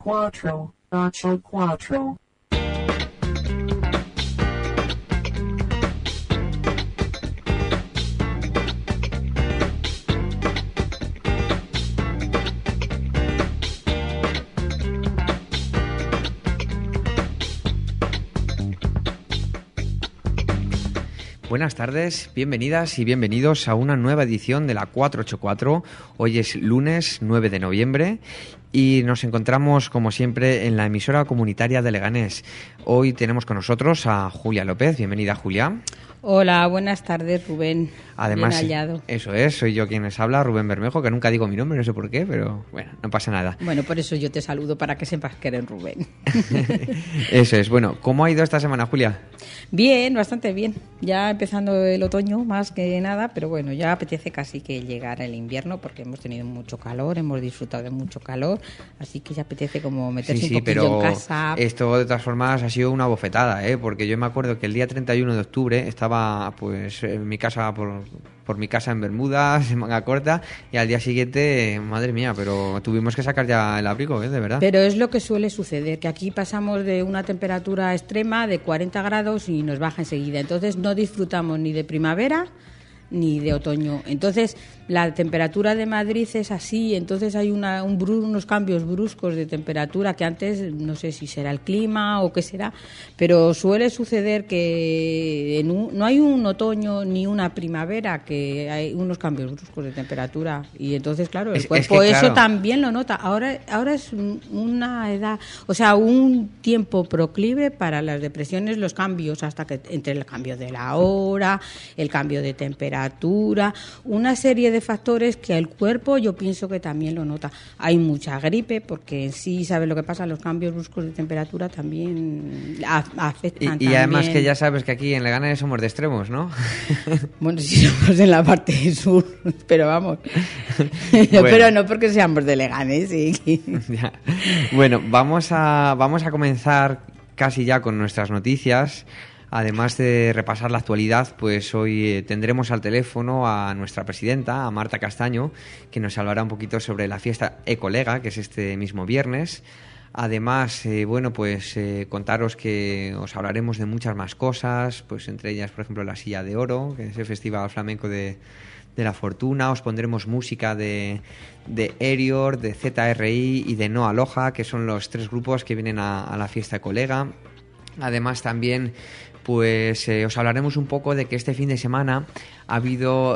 484. Buenas tardes, bienvenidas y bienvenidos a una nueva edición de la 484. Hoy es lunes 9 de noviembre y nos encontramos, como siempre, en la emisora comunitaria de Leganés. Hoy tenemos con nosotros a Julia López. Bienvenida, Julia. Hola, buenas tardes, Rubén. Además, bien hallado. Eso es, soy yo quien les habla, Rubén Bermejo, que nunca digo mi nombre, no sé por qué, pero bueno, no pasa nada. Bueno, por eso yo te saludo, para que sepas que eres Rubén. Eso es. Bueno, ¿cómo ha ido esta semana, Julia? Bien, bastante bien. Ya empezando el otoño, más que nada, pero bueno, ya apetece casi que llegara el invierno, porque hemos tenido mucho calor, hemos disfrutado de mucho calor, así que ya apetece como meterse un poquillo en casa. Esto de todas formas ha sido una bofetada, porque yo me acuerdo que el día 31 de octubre estaba pues en mi casa por mi casa en Bermudas, en manga corta, y al día siguiente, madre mía, pero tuvimos que sacar ya el abrigo, de verdad. Pero es lo que suele suceder, que aquí pasamos de una temperatura extrema de 40 grados y nos baja enseguida. Entonces no disfrutamos ni de primavera ni de otoño. Entonces la temperatura de Madrid es así, entonces hay unos cambios bruscos de temperatura que antes no sé si será el clima o qué será, pero suele suceder que no hay un otoño ni una primavera, que hay unos cambios bruscos de temperatura y entonces claro, el cuerpo eso también lo nota. Ahora es una edad, o sea, un tiempo proclive para las depresiones, los cambios, hasta que entre el cambio de la hora, el cambio de temperatura, una serie de factores que el cuerpo yo pienso que también lo nota. Hay mucha gripe, porque en sí, ¿sabes lo que pasa? Los cambios bruscos de temperatura también afectan. Y además que ya sabes que aquí en Leganés somos de extremos, ¿no? Bueno, sí somos en la parte sur, pero vamos. Bueno. Pero no porque seamos de Leganés, sí. Ya. Bueno, vamos a comenzar casi ya con nuestras noticias. Además de repasar la actualidad, pues hoy tendremos al teléfono a nuestra presidenta, a Marta Castaño, que nos hablará un poquito sobre la fiesta Ecolega, que es este mismo viernes. Además, contaros que os hablaremos de muchas más cosas, pues entre ellas, por ejemplo, la Silla de Oro, que es el festival flamenco de la fortuna. Os pondremos música de Erior, de ZRI y de No Aloha, que son los tres grupos que vienen a la fiesta Ecolega. Además, también os hablaremos un poco de que este fin de semana ha habido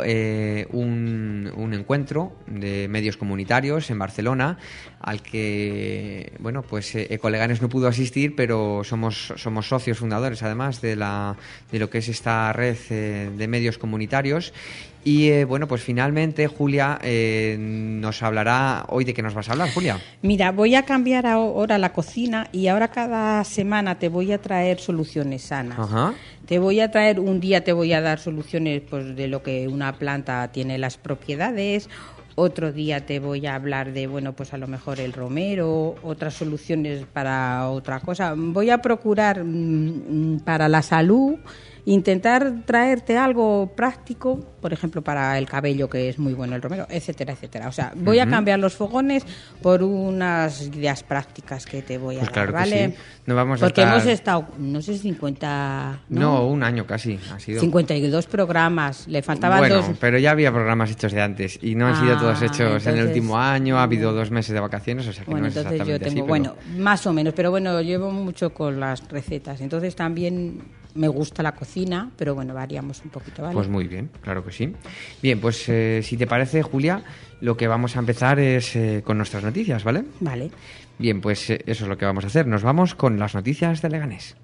un encuentro de medios comunitarios en Barcelona, al que Ecoleganes no pudo asistir, pero somos socios fundadores además de lo que es esta red de medios comunitarios. Y finalmente Julia nos hablará hoy. ¿De qué nos vas a hablar, Julia? Mira, voy a cambiar ahora la cocina y ahora cada semana te voy a traer soluciones sanas. Ajá. Te voy a traer, un día te voy a dar soluciones pues de lo que una planta tiene las propiedades. Otro día te voy a hablar de, pues a lo mejor el romero, otras soluciones para otra cosa. Voy a procurar para la salud intentar traerte algo práctico, por ejemplo, para el cabello, que es muy bueno el romero, etcétera, etcétera. O sea, voy a cambiar los fogones por unas ideas prácticas que te voy a dar, claro, ¿vale? Sí. No vamos porque a estar... hemos estado, no sé, 50... No, un año casi ha sido. 52 programas, le faltaban dos... pero ya había programas hechos de antes y no han sido todos hechos entonces, en el último año. Ha habido 2 meses de vacaciones, o sea que no es exactamente yo tengo, así. Pero... más o menos, pero llevo mucho con las recetas, entonces también me gusta la cocina, pero variamos un poquito, ¿vale? Pues muy bien, claro que sí. Bien, pues si te parece, Julia, lo que vamos a empezar es con nuestras noticias, ¿vale? Vale. Bien, pues eso es lo que vamos a hacer. Nos vamos con las noticias de Leganés.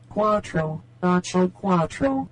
484.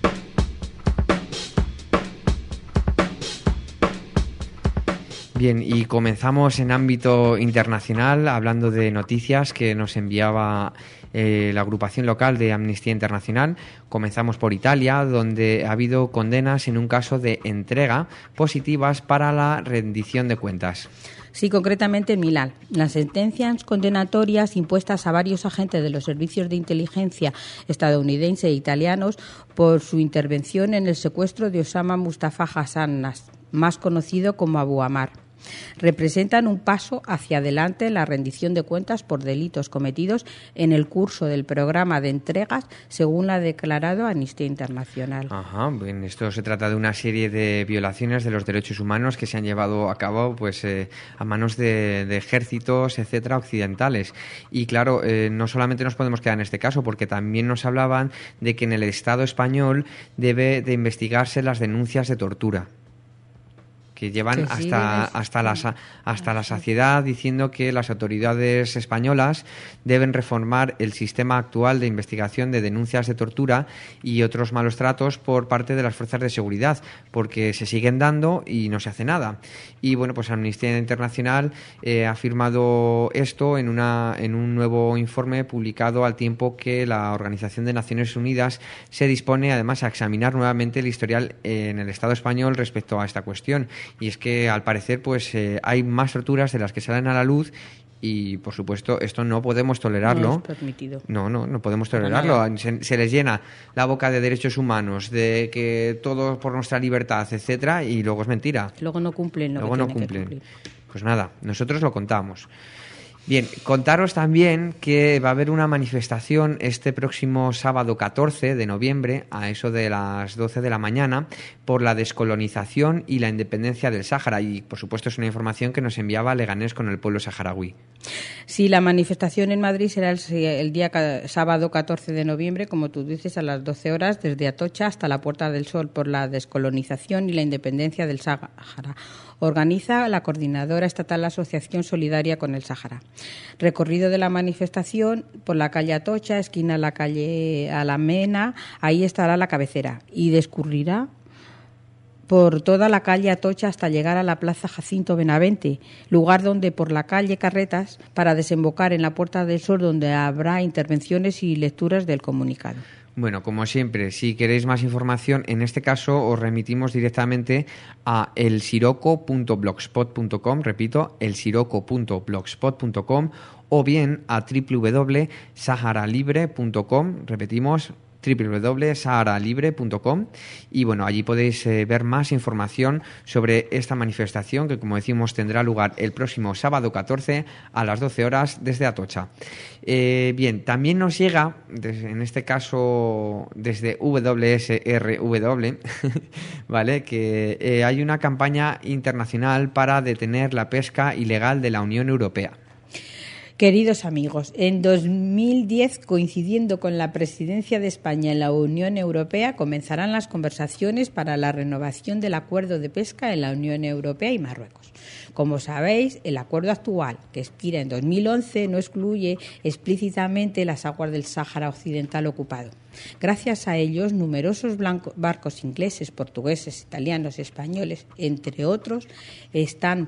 Bien, y comenzamos en ámbito internacional hablando de noticias que nos enviaba la agrupación local de Amnistía Internacional. Comenzamos por Italia, donde ha habido condenas en un caso de entrega positivas para la rendición de cuentas. Sí, concretamente en Milán. Las sentencias condenatorias impuestas a varios agentes de los servicios de inteligencia estadounidense e italianos por su intervención en el secuestro de Osama Mustafa Hassan, más conocido como Abu Ammar. Representan un paso hacia adelante en la rendición de cuentas por delitos cometidos en el curso del programa de entregas, según lo ha declarado Amnistía Internacional. Ajá, bien, esto se trata de una serie de violaciones de los derechos humanos que se han llevado a cabo pues a manos de ejércitos, etcétera, occidentales. Y claro, no solamente nos podemos quedar en este caso, porque también nos hablaban de que en el Estado español debe de investigarse las denuncias de tortura, que llevan hasta la saciedad, diciendo que las autoridades españolas deben reformar el sistema actual de investigación de denuncias de tortura y otros malos tratos por parte de las fuerzas de seguridad, porque se siguen dando y no se hace nada. Y bueno, pues Amnistía Internacional ha firmado esto en un nuevo informe publicado al tiempo que la Organización de Naciones Unidas se dispone además a examinar nuevamente el historial en el Estado español respecto a esta cuestión. Y es que, al parecer, pues hay más torturas de las que salen a la luz y, por supuesto, esto no podemos tolerarlo. No es permitido. No podemos tolerarlo. Se les llena la boca de derechos humanos, de que todo por nuestra libertad, etcétera, y luego es mentira. Luego no cumplen. Pues nada, nosotros lo contamos. Bien, contaros también que va a haber una manifestación este próximo sábado 14 de noviembre a eso de las 12 de la mañana por la descolonización y la independencia del Sáhara, y por supuesto es una información que nos enviaba Leganés con el pueblo saharaui. Sí, la manifestación en Madrid será el día sábado 14 de noviembre, como tú dices, a las 12 horas desde Atocha hasta la Puerta del Sol por la descolonización y la independencia del Sáhara. Organiza la Coordinadora Estatal Asociación Solidaria con el Sáhara. Recorrido de la manifestación por la calle Atocha, esquina la calle Alamena, ahí estará la cabecera y discurrirá por toda la calle Atocha hasta llegar a la Plaza Jacinto Benavente, lugar donde por la calle Carretas para desembocar en la Puerta del Sol, donde habrá intervenciones y lecturas del comunicado. Bueno, como siempre, si queréis más información, en este caso os remitimos directamente a elsiroco.blogspot.com, repito, elsiroco.blogspot.com, o bien a www.saharalibre.com, repetimos, www.saharalibre.com, y bueno, allí podéis ver más información sobre esta manifestación que, como decimos, tendrá lugar el próximo sábado 14 a las 12 horas desde Atocha. Bien, también nos llega, en este caso desde WSRW, ¿vale?, que hay una campaña internacional para detener la pesca ilegal de la Unión Europea. Queridos amigos, en 2010, coincidiendo con la presidencia de España en la Unión Europea, comenzarán las conversaciones para la renovación del acuerdo de pesca en la Unión Europea y Marruecos. Como sabéis, el acuerdo actual, que expira en 2011, no excluye explícitamente las aguas del Sáhara Occidental ocupado. Gracias a ellos, numerosos barcos ingleses, portugueses, italianos, españoles, entre otros, están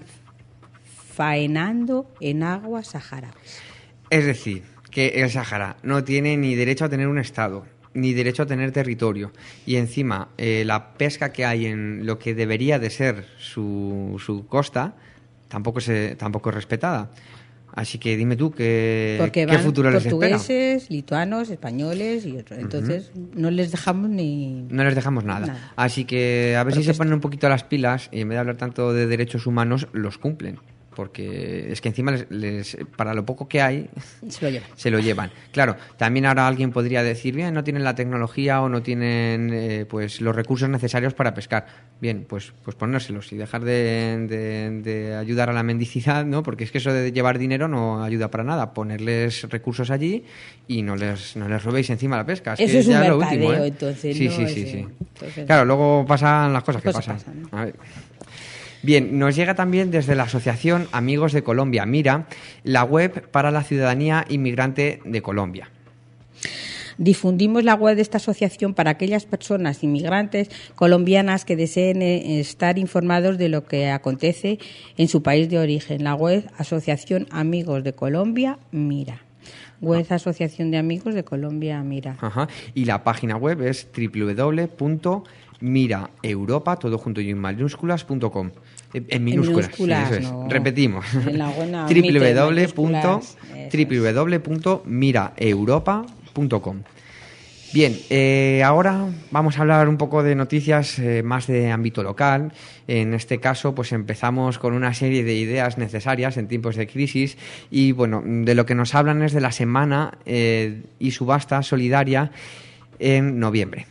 faenando en aguas saharauis. Es decir, que el Sáhara no tiene ni derecho a tener un Estado, ni derecho a tener territorio, y encima la pesca que hay en lo que debería de ser su costa tampoco es respetada. Así que dime tú, ¿qué futuro les espera? Portugueses, lituanos, españoles y otros. Entonces, no les dejamos nada. Así que a ver si se ponen un poquito las pilas y en vez de hablar tanto de derechos humanos, los cumplen. Porque es que encima para lo poco que hay se lo llevan. Claro, también ahora alguien podría decir, bien, no tienen la tecnología o no tienen pues los recursos necesarios para pescar. Bien, pues ponérselos y dejar de ayudar a la mendicidad, ¿no? Porque es que eso de llevar dinero no ayuda para nada. Ponerles recursos allí y no les robéis encima la pesca. Eso es un mercadeo, entonces. Sí. Entonces, claro, luego pasan las cosas que pasan. ¿No? A ver. Bien, nos llega también desde la Asociación Amigos de Colombia, Mira, la web para la ciudadanía inmigrante de Colombia. Difundimos la web de esta asociación para aquellas personas inmigrantes colombianas que deseen estar informados de lo que acontece en su país de origen. La web Asociación Amigos de Colombia, Mira. Web Asociación de Amigos de Colombia, Mira. Ajá. Y la página web es www.miraeuropa, todo junto y en mayúsculas.com. En minúsculas, sí, eso es. No. Repetimos. www.miraeuropa.com. Bien, ahora vamos a hablar un poco de noticias más de ámbito local. En este caso, pues empezamos con una serie de ideas necesarias en tiempos de crisis y, bueno, de lo que nos hablan es de la semana y subasta solidaria en noviembre.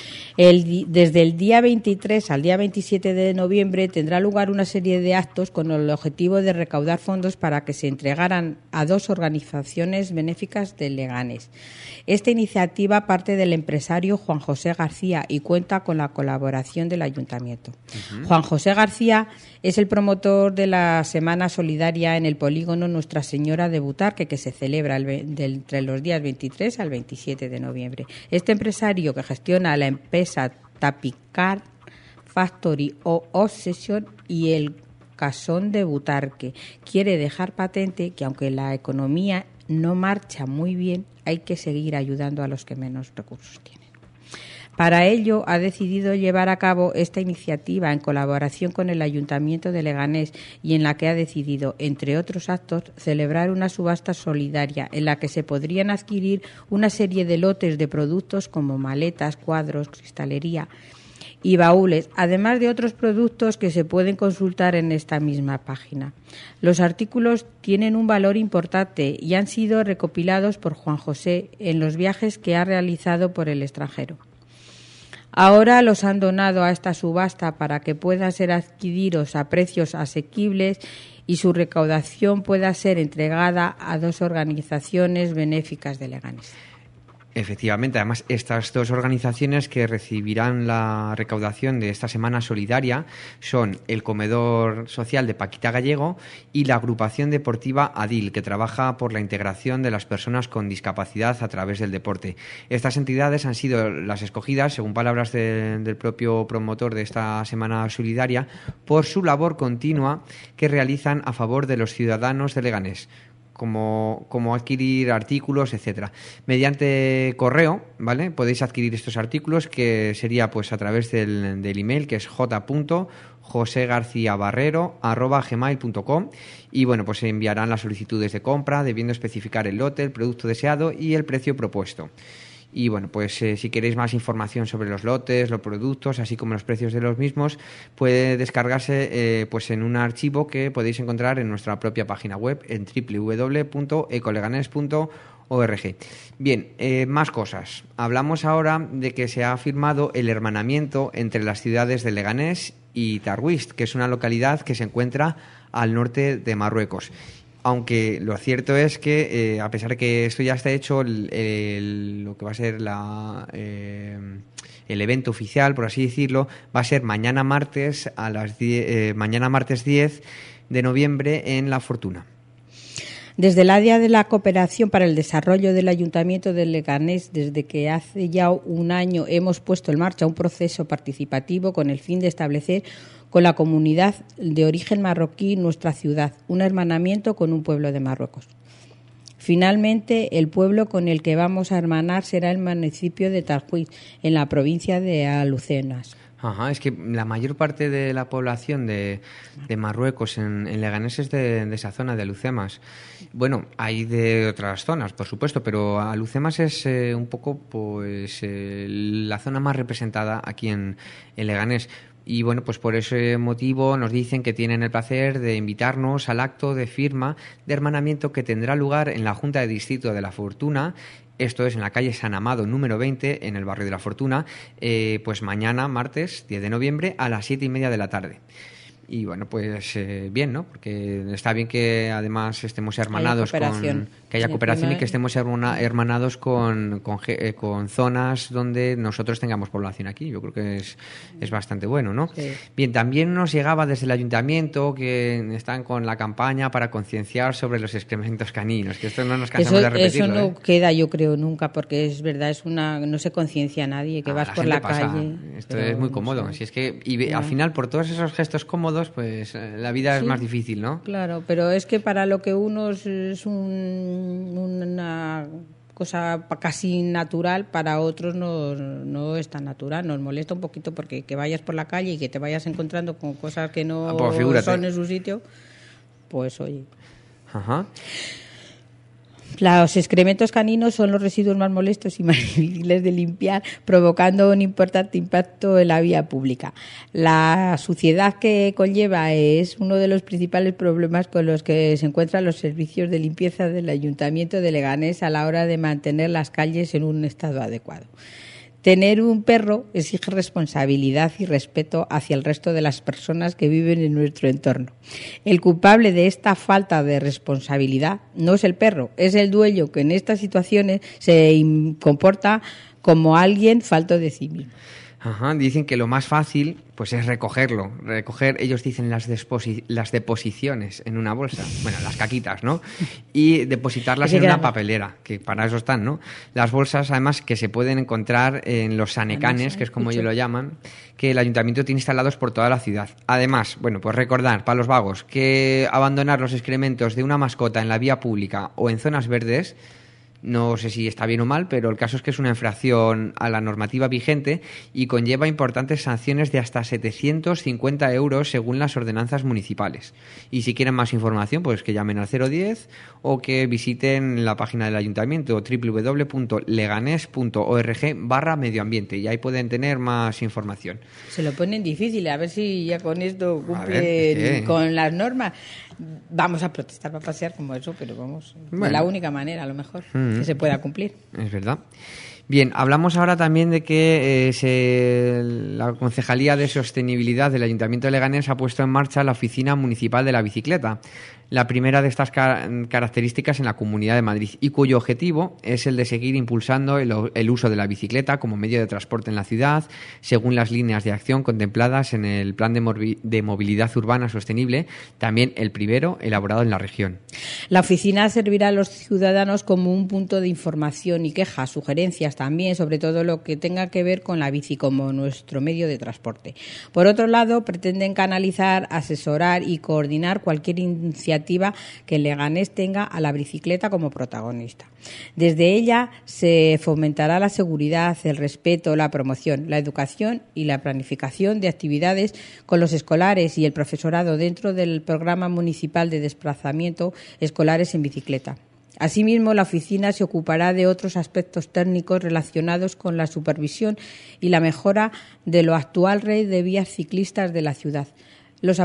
Desde el día 23 al día 27 de noviembre tendrá lugar una serie de actos con el objetivo de recaudar fondos para que se entregaran a 2 organizaciones benéficas de Leganés. Esta iniciativa parte del empresario Juan José García y cuenta con la colaboración del Ayuntamiento. Juan José García es el promotor de la Semana Solidaria en el polígono Nuestra Señora de Butarque, que se celebra entre los días 23 al 27 de noviembre. Este empresario, que gestiona la empresa Tapicar Factory o Obsession y el Casón de Butarque, quiere dejar patente que aunque la economía no marcha muy bien, hay que seguir ayudando a los que menos recursos tienen. Para ello, ha decidido llevar a cabo esta iniciativa en colaboración con el Ayuntamiento de Leganés y en la que ha decidido, entre otros actos, celebrar una subasta solidaria en la que se podrían adquirir una serie de lotes de productos como maletas, cuadros, cristalería y baúles, además de otros productos que se pueden consultar en esta misma página. Los artículos tienen un valor importante y han sido recopilados por Juan José en los viajes que ha realizado por el extranjero. Ahora los han donado a esta subasta para que puedan ser adquiridos a precios asequibles y su recaudación pueda ser entregada a 2 organizaciones benéficas de Leganés. Efectivamente, además estas 2 organizaciones que recibirán la recaudación de esta semana solidaria son el Comedor Social de Paquita Gallego y la Agrupación Deportiva ADIL, que trabaja por la integración de las personas con discapacidad a través del deporte. Estas entidades han sido las escogidas, según palabras del propio promotor de esta semana solidaria, por su labor continua que realizan a favor de los ciudadanos de Leganés, como adquirir artículos, etcétera. Mediante correo, ¿vale? Podéis adquirir estos artículos, que sería pues a través del email, que es j.josegarciabarrero@gmail.com, y bueno, pues se enviarán las solicitudes de compra, debiendo especificar el lote, el producto deseado y el precio propuesto. Y bueno, pues si queréis más información sobre los lotes, los productos, así como los precios de los mismos, puede descargarse pues en un archivo que podéis encontrar en nuestra propia página web en www.ecoleganes.org. Bien, más cosas. Hablamos ahora de que se ha firmado el hermanamiento entre las ciudades de Leganés y Tarwist, que es una localidad que se encuentra al norte de Marruecos. Aunque lo cierto es que, a pesar de que esto ya está hecho, lo que va a ser el evento oficial, por así decirlo, va a ser mañana martes a las 10 de noviembre en La Fortuna. Desde el área de la cooperación para el desarrollo del Ayuntamiento de Leganés, desde que hace ya un año hemos puesto en marcha un proceso participativo con el fin de establecer con la comunidad de origen marroquí nuestra ciudad, un hermanamiento con un pueblo de Marruecos. Finalmente, el pueblo con el que vamos a hermanar será el municipio de Tarwist, en la provincia de Alhucemas. Ajá, es que la mayor parte de la población de Marruecos en Leganés es de esa zona, de Alhucemas. Bueno, hay de otras zonas, por supuesto, pero Alhucemas es un poco pues la zona más representada aquí en Leganés. Y bueno, pues por ese motivo nos dicen que tienen el placer de invitarnos al acto de firma de hermanamiento que tendrá lugar en la Junta de Distrito de La Fortuna. Esto es en la calle San Amado número 20, en el barrio de La Fortuna, pues mañana, martes 10 de noviembre, a las 7:30 de la tarde. Y bueno, pues bien, ¿no? Porque está bien que además estemos hermanados que haya cooperación y que estemos hermanados con zonas donde nosotros tengamos población aquí. Yo creo que es bastante bueno, ¿no? Sí. Bien, también nos llegaba desde el ayuntamiento que están con la campaña para concienciar sobre los excrementos caninos, que esto no nos cansamos de repetirlo. Eso no queda, yo creo, nunca, porque es verdad, no se conciencia a nadie, que vas por la calle. Esto es muy cómodo. No sé. Si es que al final, por todos esos gestos cómodos, pues la vida es más difícil, ¿no? Claro, pero es que para lo que uno es una cosa casi natural, para otros no es tan natural. Nos molesta un poquito porque que vayas por la calle y que te vayas encontrando con cosas que no son en su sitio, pues oye. Ajá. Los excrementos caninos son los residuos más molestos y más difíciles de limpiar, provocando un importante impacto en la vía pública. La suciedad que conlleva es uno de los principales problemas con los que se encuentran los servicios de limpieza del Ayuntamiento de Leganés a la hora de mantener las calles en un estado adecuado. Tener un perro exige responsabilidad y respeto hacia el resto de las personas que viven en nuestro entorno. El culpable de esta falta de responsabilidad no es el perro, es el dueño que en estas situaciones se comporta como alguien falto de sí mismo. Ajá, dicen que lo más fácil pues es recoger, ellos dicen las deposiciones en una bolsa, bueno, las caquitas, ¿no? Y depositarlas en una papelera, que para eso están, ¿no? Las bolsas, además, que se pueden encontrar en los sanecanes, que es como ellos lo llaman, que el ayuntamiento tiene instalados por toda la ciudad. Además, bueno, pues recordar para los vagos que abandonar los excrementos de una mascota en la vía pública o en zonas verdes, no sé si está bien o mal, pero el caso es que es una infracción a la normativa vigente y conlleva importantes sanciones de hasta 750 euros según las ordenanzas municipales. Y si quieren más información, pues que llamen al 010 o que visiten la página del ayuntamiento www.leganes.org/medioambiente y ahí pueden tener más información. Se lo ponen difícil, a ver si ya con esto cumplen con las normas. Vamos a protestar para pasear como eso, pero vamos, es la única manera a lo mejor que se pueda cumplir. Es verdad. Bien, hablamos ahora también de que la Concejalía de Sostenibilidad del Ayuntamiento de Leganés ha puesto en marcha la Oficina Municipal de la Bicicleta, la primera de estas características en la Comunidad de Madrid y cuyo objetivo es el de seguir impulsando el uso de la bicicleta como medio de transporte en la ciudad, según las líneas de acción contempladas en el Plan de Movilidad Urbana Sostenible, también el primero elaborado en la región. La oficina servirá a los ciudadanos como un punto de información y quejas, sugerencias también, sobre todo lo que tenga que ver con la bici como nuestro medio de transporte. Por otro lado, pretenden canalizar, asesorar y coordinar cualquier iniciativa que Leganés tenga a la bicicleta como protagonista. Desde ella se fomentará la seguridad, el respeto, la promoción, la educación y la planificación de actividades con los escolares y el profesorado dentro del programa municipal de desplazamiento escolares en bicicleta. Asimismo, la oficina se ocupará de otros aspectos técnicos relacionados con la supervisión y la mejora de la actual red de vías ciclistas de la ciudad. Los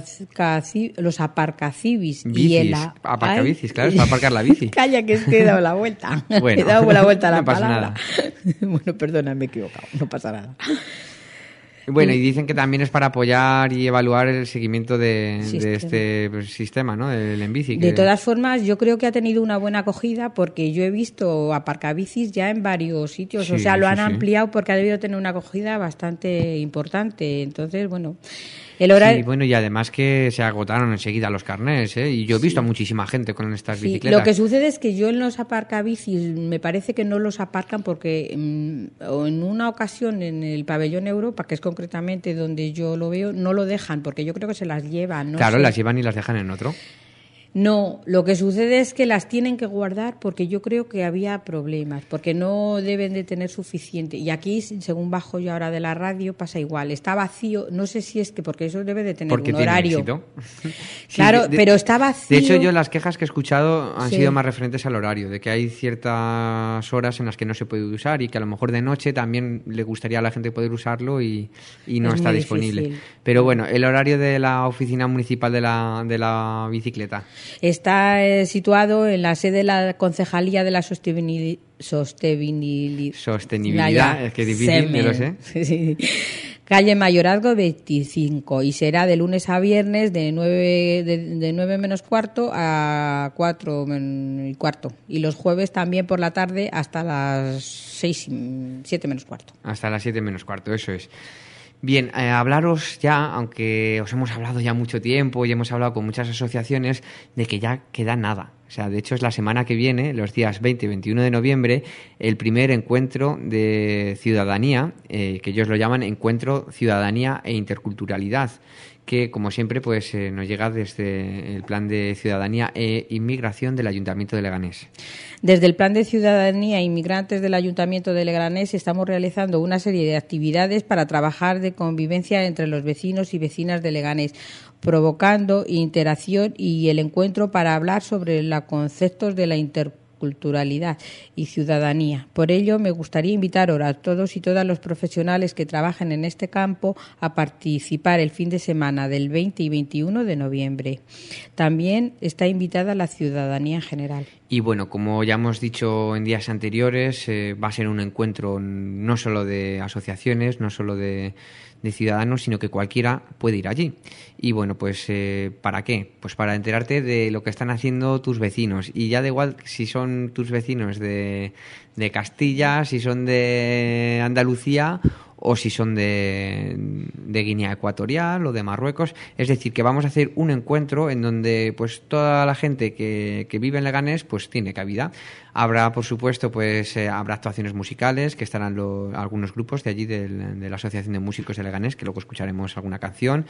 aparcacivis y el... Aparcabicis, claro, es para aparcar la bici. Calla, que es que he dado la vuelta. Bueno, he dado la vuelta a la no pasa palabra. nada. Bueno, perdona, me he equivocado, no pasa nada. Bueno, y dicen que también es para apoyar y evaluar el seguimiento de este sistema, ¿no? Del Enbici. De todas formas, yo creo que ha tenido una buena acogida porque yo he visto aparcabicis ya en varios sitios. Sí, o sea, lo han ampliado porque ha debido tener una acogida bastante importante. Entonces, bueno... El horario... Sí, bueno, y además que se agotaron enseguida los carnés, ¿eh? Y yo he visto a muchísima gente con estas bicicletas. Lo que sucede es que yo en los aparcabicis me parece que no los aparcan porque en una ocasión en el pabellón Europa, que es concretamente donde yo lo veo, no lo dejan porque yo creo que se las llevan. No claro, sé. Las llevan y las dejan en otro. No, lo que sucede es que las tienen que guardar porque yo creo que había problemas, porque no deben de tener suficiente. Y aquí, según bajo yo ahora de la radio, pasa igual. Está vacío, no sé si es que porque eso debe de tener porque un horario. Éxito. Claro, sí, pero está vacío. De hecho, yo las quejas que he escuchado han sido más referentes al horario, de que hay ciertas horas en las que no se puede usar y que a lo mejor de noche también le gustaría a la gente poder usarlo y no está disponible. Difícil. Pero bueno, el horario de la oficina municipal de la bicicleta. Está situado en la sede de la Concejalía de la Sostenibilidad. Es que es difícil, yo lo sé. Sí. Calle Mayorazgo 25 y será de lunes a viernes de 9 menos cuarto a 4 y cuarto. Y los jueves también por la tarde hasta las 7 menos cuarto. Hasta las 7 menos cuarto, eso es. Bien, hablaros ya, aunque os hemos hablado ya mucho tiempo y hemos hablado con muchas asociaciones, de que ya queda nada. O sea, de hecho es la semana que viene, los días 20 y 21 de noviembre, el primer encuentro de ciudadanía, que ellos lo llaman Encuentro Ciudadanía e Interculturalidad, que como siempre pues nos llega desde el Plan de Ciudadanía e Inmigración del Ayuntamiento de Leganés. Desde el Plan de Ciudadanía e Inmigrantes del Ayuntamiento de Leganés estamos realizando una serie de actividades para trabajar de convivencia entre los vecinos y vecinas de Leganés, provocando interacción y el encuentro para hablar sobre los conceptos de la interculturalidad interculturalidad y ciudadanía. Por ello, me gustaría invitar ahora a todos y todas los profesionales que trabajan en este campo a participar el fin de semana del 20 y 21 de noviembre. También está invitada la ciudadanía en general. Y bueno, como ya hemos dicho en días anteriores, va a ser un encuentro no solo de asociaciones, no solo de ciudadanos, sino que cualquiera puede ir allí. Y bueno, pues ¿para qué? Pues para enterarte de lo que están haciendo tus vecinos. Y ya da igual si son tus vecinos de Castilla, si son de Andalucía o si son de Guinea Ecuatorial o de Marruecos. Es decir, que vamos a hacer un encuentro en donde pues toda la gente que vive en Leganés pues tiene cabida. Habrá, por supuesto, pues habrá actuaciones musicales, que estarán algunos grupos de allí de la Asociación de Músicos de Leganés, que luego escucharemos alguna canción.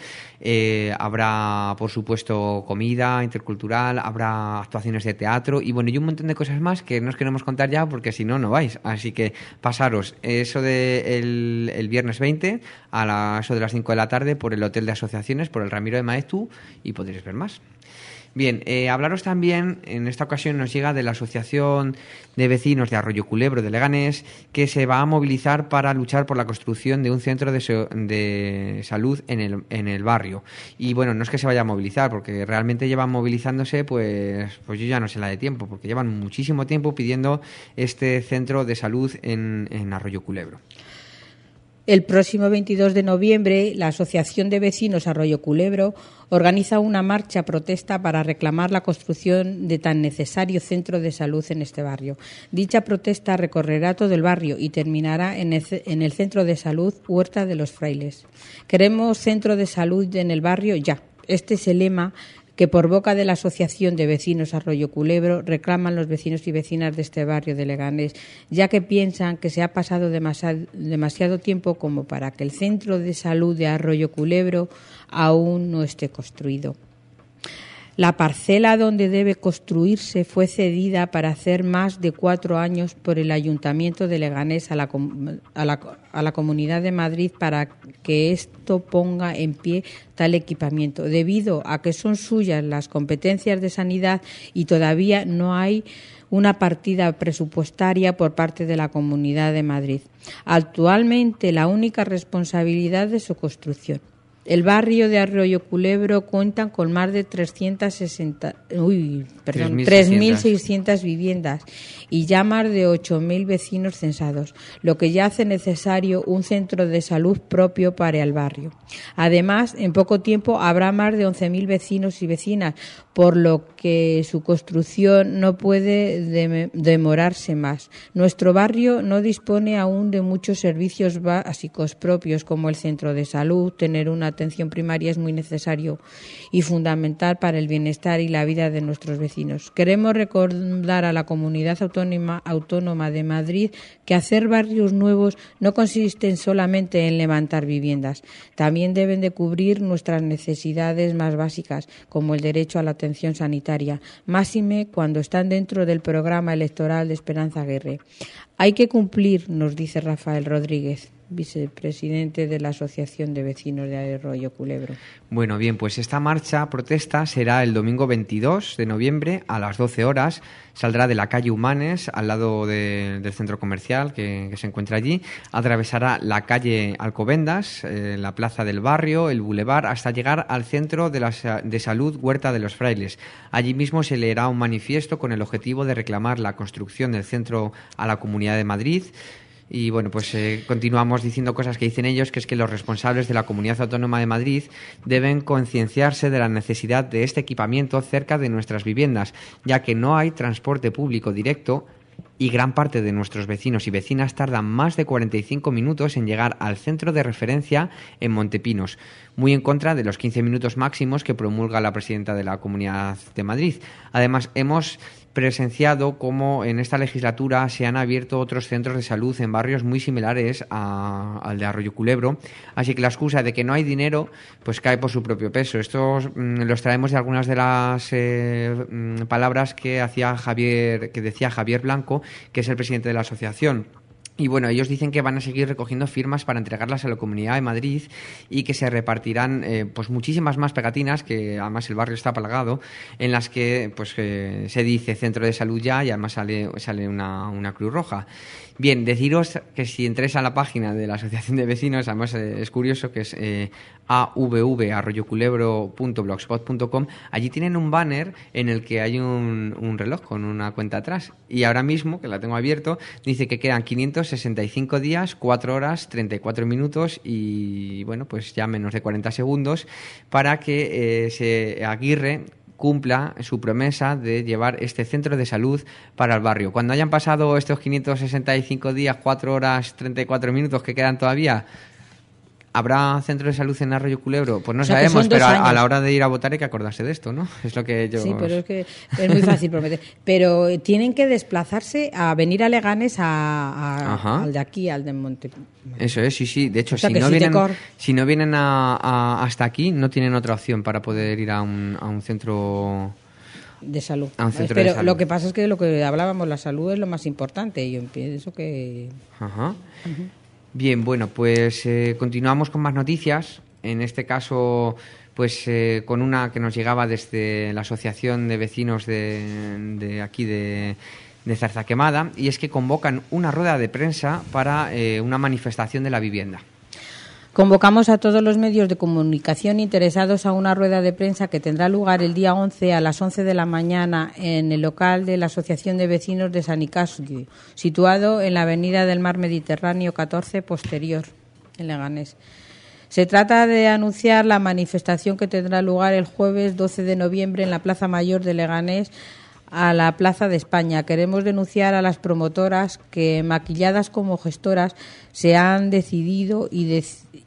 Habrá, por supuesto, comida intercultural, habrá actuaciones de teatro y bueno, y un montón de cosas más que no os queremos contar ya porque si no, no vais. Así que pasaros eso de el viernes 20 eso de las 5 de la tarde por el Hotel de Asociaciones, por el Ramiro de Maeztu, y podréis ver más. Bien, hablaros también, en esta ocasión nos llega de la Asociación de Vecinos de Arroyo Culebro de Leganés, que se va a movilizar para luchar por la construcción de un centro de salud en el barrio. Y bueno, no es que se vaya a movilizar, porque realmente llevan movilizándose, pues yo ya no sé la de tiempo, porque llevan muchísimo tiempo pidiendo este centro de salud en Arroyo Culebro. El próximo 22 de noviembre, la Asociación de Vecinos Arroyo Culebro organiza una marcha protesta para reclamar la construcción de tan necesario centro de salud en este barrio. Dicha protesta recorrerá todo el barrio y terminará en el centro de salud Huerta de los Frailes. Queremos centro de salud en el barrio ya. Este es el lema que por boca de la Asociación de Vecinos Arroyo Culebro reclaman los vecinos y vecinas de este barrio de Leganés, ya que piensan que se ha pasado demasiado tiempo como para que el centro de salud de Arroyo Culebro aún no esté construido. La parcela donde debe construirse fue cedida para hacer más de 4 años por el Ayuntamiento de Leganés a la Comunidad de Madrid para que esto ponga en pie tal equipamiento, debido a que son suyas las competencias de sanidad y todavía no hay una partida presupuestaria por parte de la Comunidad de Madrid. Actualmente la única responsabilidad de su construcción. El barrio de Arroyo Culebro cuenta con más de 3.600 viviendas y ya más de 8.000 vecinos censados, lo que ya hace necesario un centro de salud propio para el barrio. Además, en poco tiempo habrá más de 11.000 vecinos y vecinas, por lo que su construcción no puede demorarse más. Nuestro barrio no dispone aún de muchos servicios básicos propios, como el centro de salud. Tener una atención primaria es muy necesario y fundamental para el bienestar y la vida de nuestros vecinos. Queremos recordar a la Comunidad Autónoma de Madrid que hacer barrios nuevos no consiste solamente en levantar viviendas. También deben de cubrir nuestras necesidades más básicas, como el derecho a la atención sanitaria, máxime cuando están dentro del programa electoral de Esperanza Aguirre. Hay que cumplir, nos dice Rafael Rodríguez, vicepresidente de la Asociación de Vecinos de Arroyo Culebro. Bueno, bien, pues esta marcha protesta será el domingo 22 de noviembre a las 12 horas. Saldrá de la calle Humanes, al lado del centro comercial que se encuentra allí. Atravesará la calle Alcobendas, la plaza del barrio, el bulevar, hasta llegar al centro de salud Huerta de los Frailes. Allí mismo se leerá un manifiesto con el objetivo de reclamar la construcción del centro a la Comunidad de Madrid. Y bueno, pues continuamos diciendo cosas que dicen ellos, que es que los responsables de la Comunidad Autónoma de Madrid deben concienciarse de la necesidad de este equipamiento cerca de nuestras viviendas, ya que no hay transporte público directo y gran parte de nuestros vecinos y vecinas tardan más de 45 minutos en llegar al centro de referencia en Montepinos, muy en contra de los 15 minutos máximos que promulga la presidenta de la Comunidad de Madrid. Además, hemos presenciado cómo en esta legislatura se han abierto otros centros de salud en barrios muy similares al de Arroyo Culebro, así que la excusa de que no hay dinero pues cae por su propio peso. Esto los traemos de algunas de las palabras que decía Javier Blanco, que es el presidente de la asociación. Y bueno, ellos dicen que van a seguir recogiendo firmas para entregarlas a la Comunidad de Madrid y que se repartirán pues muchísimas más pegatinas, que además el barrio está plagado, en las que pues se dice Centro de Salud Ya y además sale una Cruz Roja. Bien, deciros que si entréis a la página de la Asociación de Vecinos, además es curioso que es avv@arroyoculebro.blogspot.com, allí tienen un banner en el que hay un reloj con una cuenta atrás. Y ahora mismo, que la tengo abierto, dice que quedan 565 días, 4 horas, 34 minutos y, bueno, pues ya menos de 40 segundos para que Aguirre cumpla su promesa de llevar este centro de salud para el barrio. Cuando hayan pasado estos 565 días, 4 horas, 34 minutos que quedan todavía, ¿habrá centro de salud en Arroyo Culebro? Pues no sabemos, pero a la hora de ir a votar hay que acordarse de esto, ¿no? Es lo que yo... Sí, pero es que es muy fácil prometer. Pero tienen que desplazarse a venir a Leganés al de aquí, al de Monte. Eso es, sí. De hecho, o sea, si no vienen hasta aquí, no tienen otra opción para poder ir a un centro... de salud. De salud. Lo que pasa es que lo que hablábamos, la salud es lo más importante. Yo pienso que... Ajá. Uh-huh. Bien, bueno, pues continuamos con más noticias. En este caso, pues con una que nos llegaba desde la Asociación de Vecinos de aquí de Zarzaquemada, y es que convocan una rueda de prensa para una manifestación de la vivienda. Convocamos a todos los medios de comunicación interesados a una rueda de prensa que tendrá lugar el día 11 a las 11 de la mañana en el local de la Asociación de Vecinos de San Nicasio, situado en la Avenida del Mar Mediterráneo 14 posterior, en Leganés. Se trata de anunciar la manifestación que tendrá lugar el jueves 12 de noviembre en la Plaza Mayor de Leganés a la Plaza de España. Queremos denunciar a las promotoras que, maquilladas como gestoras, se han dedicado y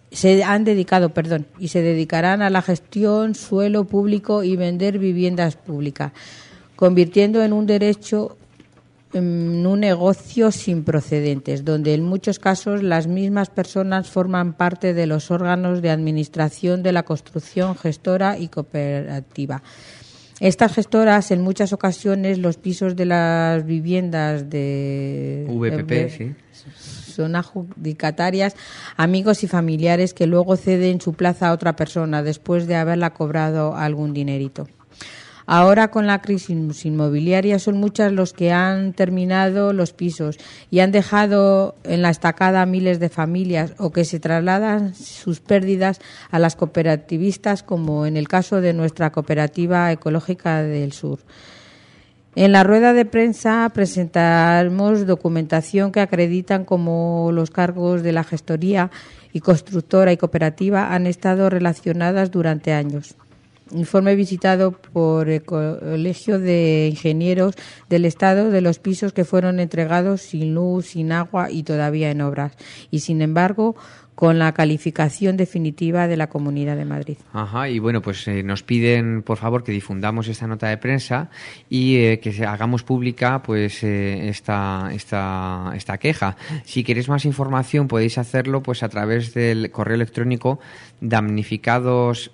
se dedicarán a la gestión, suelo público y vender viviendas públicas, convirtiendo en un derecho en un negocio sin precedentes, donde en muchos casos las mismas personas forman parte de los órganos de administración de la construcción gestora y cooperativa. Estas gestoras, en muchas ocasiones, los pisos de las viviendas de VPP, sí, son adjudicatarias, amigos y familiares que luego ceden su plaza a otra persona después de haberla cobrado algún dinerito. Ahora, con la crisis inmobiliaria, son muchas los que han terminado los pisos y han dejado en la estacada a miles de familias, o que se trasladan sus pérdidas a las cooperativistas, como en el caso de nuestra Cooperativa Ecológica del Sur. En la rueda de prensa presentaremos documentación que acreditan cómo los cargos de la gestoría y constructora y cooperativa han estado relacionadas durante años. Informe visitado por el Colegio de Ingenieros del Estado de los pisos que fueron entregados sin luz, sin agua y todavía en obras. Y, sin embargo, con la calificación definitiva de la Comunidad de Madrid. Ajá, y bueno, pues nos piden, por favor, que difundamos esta nota de prensa y que hagamos pública pues esta queja. Si queréis más información podéis hacerlo pues a través del correo electrónico damnificados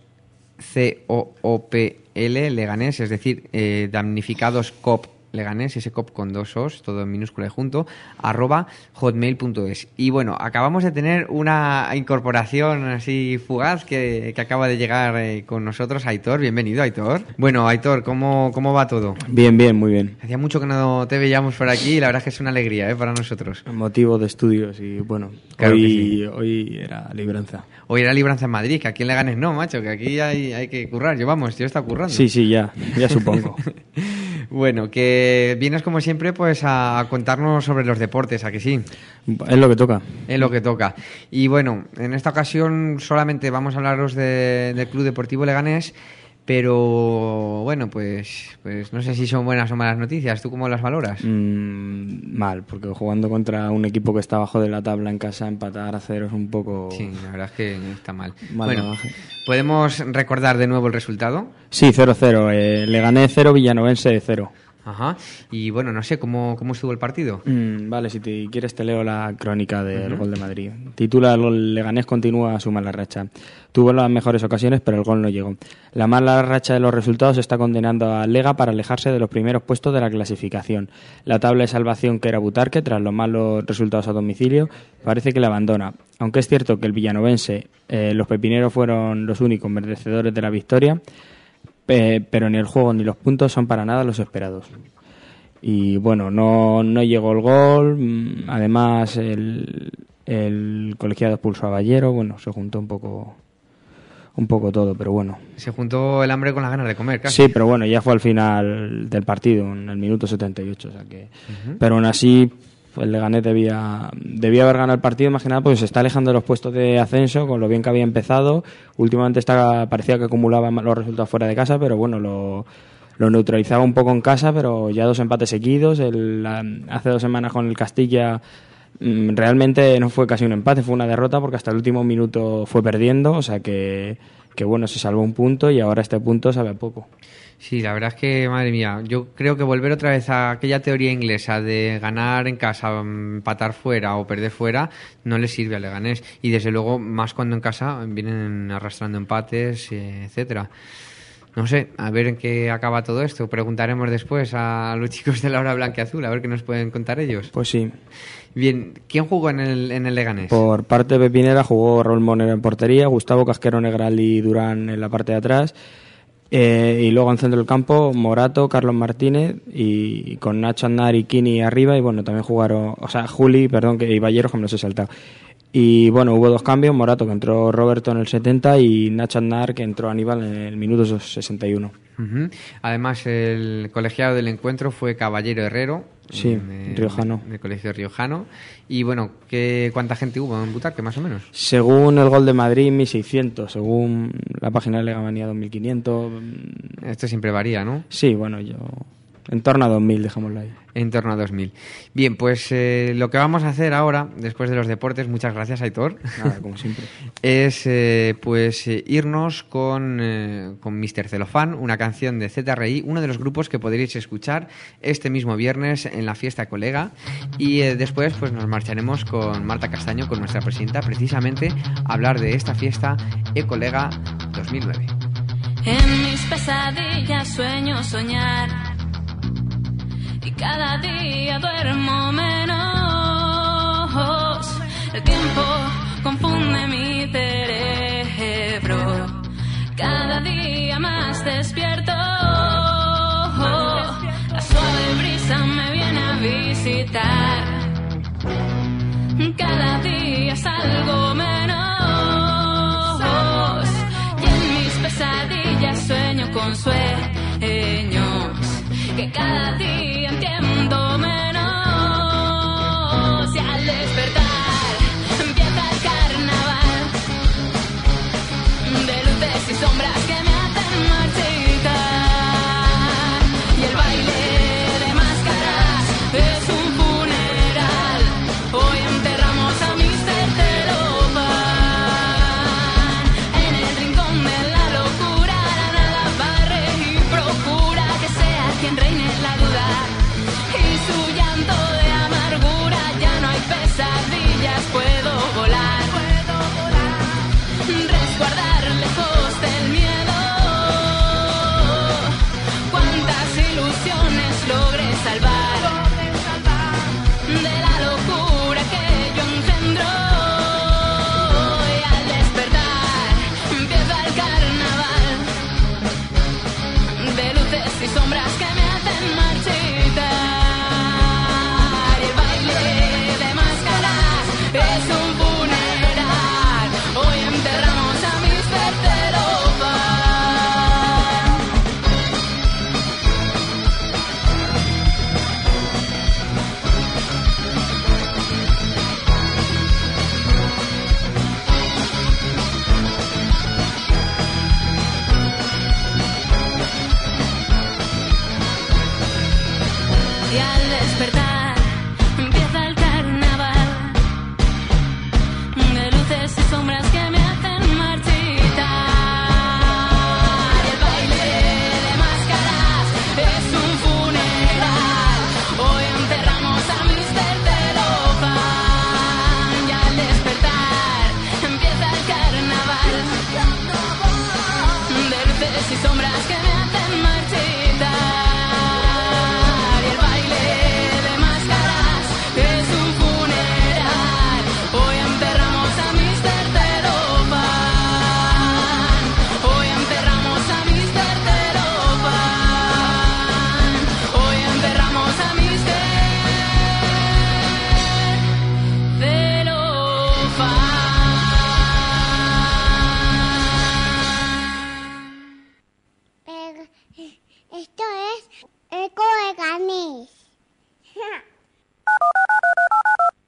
COOPL Leganés, es decir, damnificados COP Leganés, ese COP con 2 O's, todo en minúscula y junto, @hotmail.es. Y bueno, acabamos de tener una incorporación así fugaz que acaba de llegar con nosotros, Aitor. Bienvenido, Aitor. Bueno, Aitor, ¿cómo va todo? Bien, muy bien. Hacía mucho que no te veíamos por aquí y la verdad es que es una alegría para nosotros. Motivo de estudios y bueno, claro hoy era libranza. Hoy era libranza en Madrid, que aquí en Leganés no, macho, que aquí hay que currar. Yo he estado currando. Sí, ya supongo. Bueno, que vienes como siempre pues a contarnos sobre los deportes, ¿a que sí? Es lo que toca. Es lo que toca. Y bueno, en esta ocasión solamente vamos a hablaros del Club Deportivo Leganés, pero bueno, pues no sé si son buenas o malas noticias. ¿Tú cómo las valoras? Mal, porque jugando contra un equipo que está abajo de la tabla en casa, empatar a 0 es un poco... Sí, la verdad es que está mal. Bueno, ¿podemos recordar de nuevo el resultado? Sí, 0-0. Leganés 0, Villanovense 0. Ajá. Y bueno, no sé, ¿cómo estuvo el partido? Vale, si te quieres te leo la crónica del gol de Madrid. Titula: el Leganés continúa su mala racha. Tuvo las mejores ocasiones, pero el gol no llegó. La mala racha de los resultados está condenando a Lega para alejarse de los primeros puestos de la clasificación. La tabla de salvación que era Butarque, tras los malos resultados a domicilio, parece que la abandona. Aunque es cierto que el villanovense, los pepineros fueron los únicos merecedores de la victoria, pero ni el juego ni los puntos son para nada los esperados. Y bueno, no llegó el gol. Además el colegiado expulsó a Ballero. Bueno, se juntó un poco todo, pero bueno. Se juntó el hambre con las ganas de comer, casi. Sí, pero bueno, ya fue al final del partido, en el minuto 78, o sea que... Pero aún así, el Leganés debía haber ganado el partido, más que nada, porque se está alejando de los puestos de ascenso, con lo bien que había empezado. Últimamente parecía que acumulaba los resultados fuera de casa, pero bueno, lo neutralizaba un poco en casa, pero ya 2 empates seguidos. Hace 2 semanas con el Castilla realmente no fue casi un empate, fue una derrota, porque hasta el último minuto fue perdiendo, o sea que bueno, se salvó un punto y ahora este punto sabe a poco. Sí, la verdad es que, madre mía, yo creo que volver otra vez a aquella teoría inglesa de ganar en casa, empatar fuera o perder fuera, no le sirve al Leganés. Y desde luego, más cuando en casa vienen arrastrando empates, etcétera. No sé, a ver en qué acaba todo esto. Preguntaremos después a los chicos de la hora blanquiazul, a ver qué nos pueden contar ellos. Pues sí. Bien, ¿quién jugó en el Leganés? Por parte de Pepinera jugó Raúl Monero en portería, Gustavo Casquero, Negral y Durán en la parte de atrás. Y luego en centro del campo Morato, Carlos Martínez y con Nacho Aznar y Kini arriba, y bueno, también jugaron, y Ballero, que me los he saltado. Y bueno, hubo 2 cambios, Morato, que entró Roberto en el 70, y Nacho Aznar, que entró Aníbal en el minuto 61. Además, el colegiado del encuentro fue Caballero Herrero. Sí, riojano. Del colegio riojano. Y bueno, ¿cuánta gente hubo en Butarque, más o menos? Según el gol de Madrid, 1.600. Según la página de Legamanía, 2.500. Esto siempre varía, ¿no? Sí, bueno, en torno a 2.000, dejémoslo ahí. En torno a 2.000. Bien, pues lo que vamos a hacer ahora, después de los deportes, muchas gracias, Aitor. Nada, como siempre. Es irnos con Mr. Celofán, una canción de ZRI, uno de los grupos que podréis escuchar este mismo viernes en la fiesta Colega. Y después pues nos marcharemos con Marta Castaño, con nuestra presidenta, precisamente a hablar de esta fiesta Colega 2009. En mis pesadillas sueño soñar, y cada día duermo menos. El tiempo confunde mi cerebro, cada día más despierto. La suave brisa me viene a visitar, cada día salgo menos. Y en mis pesadillas sueño con sueños que cada día entiendo menos. Y al despertar empieza el carnaval de luces y sombras que me hacen marchitar. Y el baile de máscaras es un funeral. Hoy enterramos a Mr. Celofán. En el rincón de la locura la nada barre y procura que sea quien reine la duda, y su llanto de amargura. Ya no hay pesadillas, puedo volar, resguardar lejos del miedo. Cuántas ilusiones logré salvar de la locura que yo engendro. Y al despertar empieza el carnaval de luces y sombras que me hacen marchitar. El baile de máscaras es un funeral. Hoy enterramos a Mr. Celofán.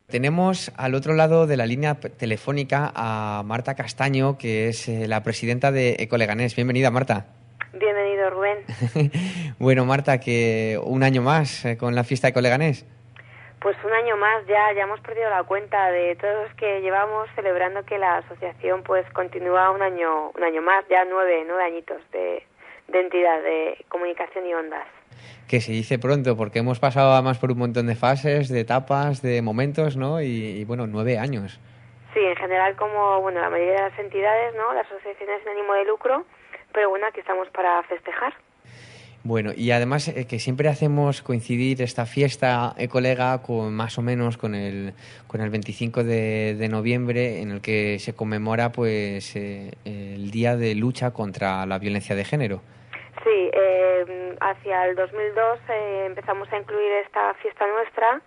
Tenemos al otro lado de la línea telefónica a Marta Castaño, que es la presidenta de Ecoleganés. Bienvenida, Marta. Bienvenido, Rubén. Bueno, Marta, que un año más con la fiesta Ecoleganés. Pues un año más ya hemos perdido la cuenta de todos los que llevamos celebrando que la asociación pues continúa un año más, ya nueve añitos de entidad de comunicación y ondas. Que se dice pronto, porque hemos pasado además por un montón de fases, de etapas, de momentos, ¿no? Y bueno, 9 años. Sí, en general como la mayoría de las entidades, ¿no? Las asociaciones sin ánimo de lucro, pero bueno, aquí estamos para festejar. Bueno, y además que siempre hacemos coincidir esta fiesta Ecolega con más o menos con el 25 de noviembre, en el que se conmemora pues el Día de Lucha contra la Violencia de Género. Sí, hacia el 2002 empezamos a incluir esta fiesta nuestra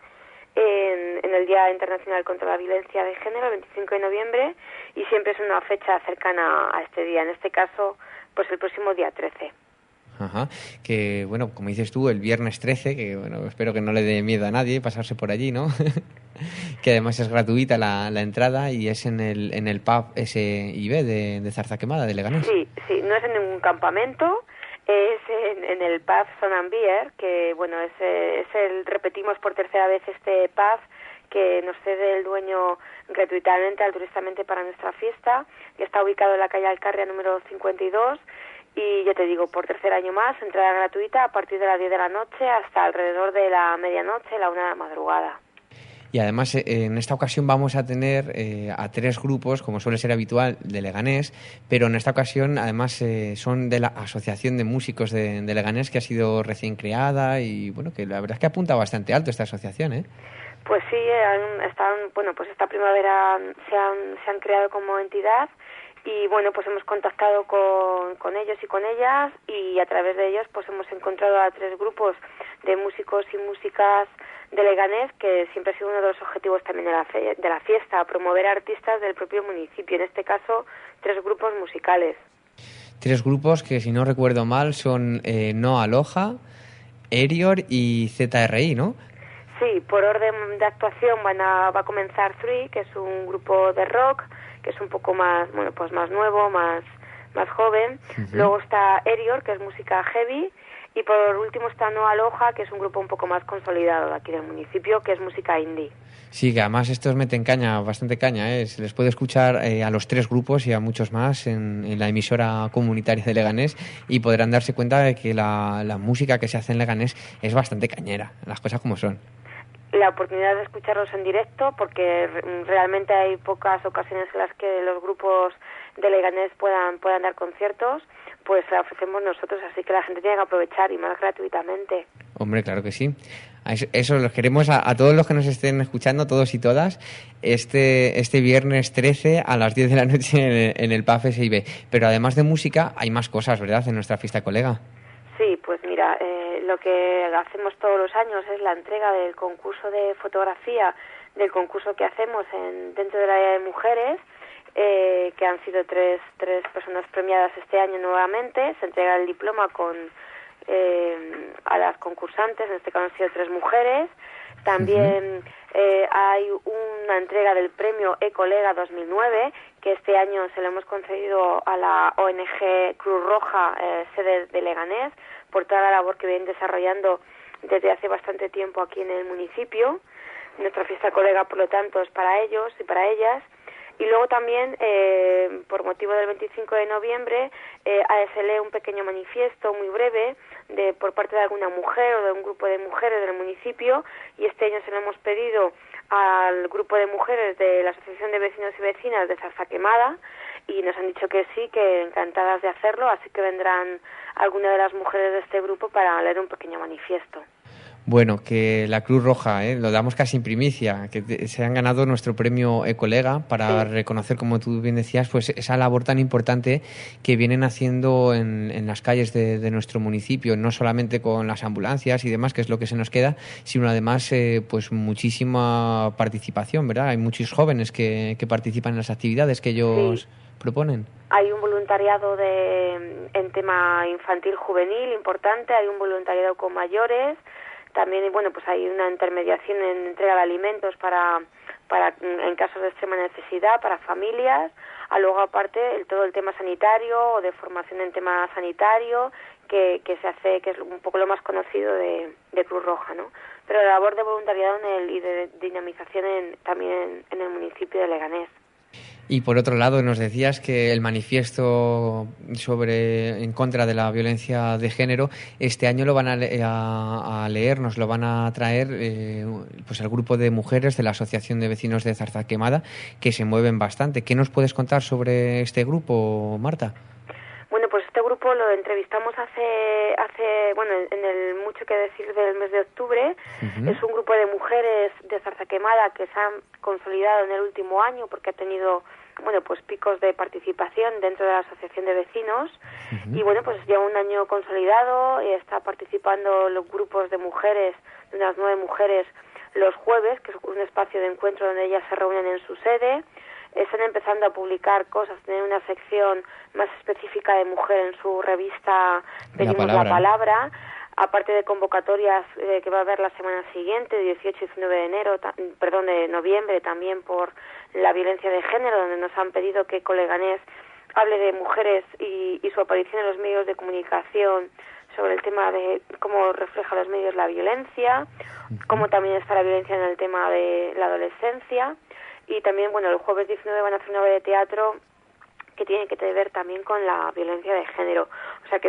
en el Día Internacional contra la Violencia de Género, el 25 de noviembre, y siempre es una fecha cercana a este día. En este caso, pues el próximo día 13. Ajá, que bueno, como dices tú, el viernes 13, que bueno, espero que no le dé miedo a nadie pasarse por allí, ¿no? Que además es gratuita la entrada y es en el pub SIB de Zarzaquemada, de Leganés. Sí, no es en ningún campamento, es en el pub Son and Beer, que bueno, repetimos por tercera vez este pub que nos cede el dueño gratuitamente, altruistamente para nuestra fiesta, que está ubicado en la calle Alcarria número 52. Y yo te digo, por tercer año más, entrada gratuita a partir de las 10 de la noche hasta alrededor de la medianoche, la 1 de la madrugada. Y además, en esta ocasión vamos a tener a 3 grupos, como suele ser habitual, de Leganés, pero en esta ocasión, además, son de la Asociación de Músicos de Leganés, que ha sido recién creada y, bueno, que la verdad es que apunta bastante alto esta asociación, ¿eh? Pues sí, pues esta primavera se han creado como entidad. Y bueno, pues hemos contactado con ellos y con ellas y a través de ellos pues hemos encontrado a 3 grupos de músicos y músicas de Leganés, que siempre ha sido uno de los objetivos también de la fiesta, promover artistas del propio municipio, en este caso 3 grupos musicales. 3 grupos que, si no recuerdo mal, son No Aloha, Erior y ZRI, ¿no? Sí, por orden de actuación va a comenzar Three, que es un grupo de rock, que es un poco más, pues más nuevo, más joven. Uh-huh. Luego está Erior, que es música heavy, y por último está No Aloha, que es un grupo un poco más consolidado de aquí del municipio, que es música indie. Sí, que además estos meten bastante caña, ¿eh? Se les puede escuchar a los 3 grupos y a muchos más en la emisora comunitaria de Leganés y podrán darse cuenta de que la música que se hace en Leganés es bastante cañera, las cosas como son. La oportunidad de escucharlos en directo, porque realmente hay pocas ocasiones en las que los grupos de Leganés puedan dar conciertos, pues la ofrecemos nosotros, así que la gente tiene que aprovechar y más gratuitamente. Hombre, claro que sí. Eso los queremos a todos los que nos estén escuchando, todos y todas, este viernes 13 a las 10 de la noche en el pub SIB. Pero además de música, hay más cosas, ¿verdad?, en nuestra fiesta Colega. Sí, pues mira, lo que hacemos todos los años es la entrega del concurso de fotografía, del concurso que hacemos dentro del área de mujeres, que han sido tres personas premiadas este año nuevamente. Se entrega el diploma a las concursantes, en este caso han sido 3 mujeres. También hay una entrega del premio Ecolega 2009, que este año se lo hemos concedido a la ONG Cruz Roja, sede de Leganés, por toda la labor que vienen desarrollando desde hace bastante tiempo aquí en el municipio. Nuestra fiesta Colega, por lo tanto, es para ellos y para ellas. Y luego también, por motivo del 25 de noviembre, se lee un pequeño manifiesto muy breve por parte de alguna mujer o de un grupo de mujeres del municipio, y este año se lo hemos pedido al grupo de mujeres de la Asociación de Vecinos y Vecinas de Zarzaquemada, y nos han dicho que sí, que encantadas de hacerlo, así que vendrán algunas de las mujeres de este grupo para leer un pequeño manifiesto. Bueno, que la Cruz Roja, lo damos casi en primicia, que se han ganado nuestro premio Ecolega para reconocer, como tú bien decías, pues esa labor tan importante que vienen haciendo en las calles de nuestro municipio, no solamente con las ambulancias y demás, que es lo que se nos queda, sino además pues muchísima participación, ¿verdad? Hay muchos jóvenes que participan en las actividades que ellos proponen. Hay un voluntariado en tema infantil juvenil importante, hay un voluntariado con mayores. También, bueno, pues hay una intermediación en entrega de alimentos para en casos de extrema necesidad para familias. Luego, aparte, todo el tema sanitario o de formación en tema sanitario que se hace, que es un poco lo más conocido de Cruz Roja, ¿no? Pero la labor de voluntariado y de dinamización también en el municipio de Leganés. Y por otro lado, nos decías que el manifiesto en contra de la violencia de género, este año lo van a leer, nos lo van a traer pues el grupo de mujeres de la Asociación de Vecinos de Zarzaquemada, que se mueven bastante. ¿Qué nos puedes contar sobre este grupo, Marta? Bueno, pues este grupo lo entrevistamos hace en el Mucho que Decir del mes de octubre. Uh-huh. Es un grupo de mujeres de Zarzaquemada que se han consolidado en el último año porque ha tenido, bueno, pues picos de participación dentro de la Asociación de Vecinos. Uh-huh. Y bueno, pues lleva un año consolidado y está participando los grupos de mujeres, de unas 9 mujeres, los jueves, que es un espacio de encuentro donde ellas se reúnen en su sede. Están empezando a publicar cosas, tener una sección más específica de mujer en su revista Pedimos la Palabra, aparte de convocatorias que va a haber la semana siguiente, 18 y 19 de noviembre, también por la violencia de género, donde nos han pedido que Coleganés hable de mujeres y su aparición en los medios de comunicación sobre el tema de cómo refleja los medios la violencia, cómo también está la violencia en el tema de la adolescencia. Y también, bueno, el jueves 19 van a hacer una obra de teatro que tiene que ver también con la violencia de género. O sea que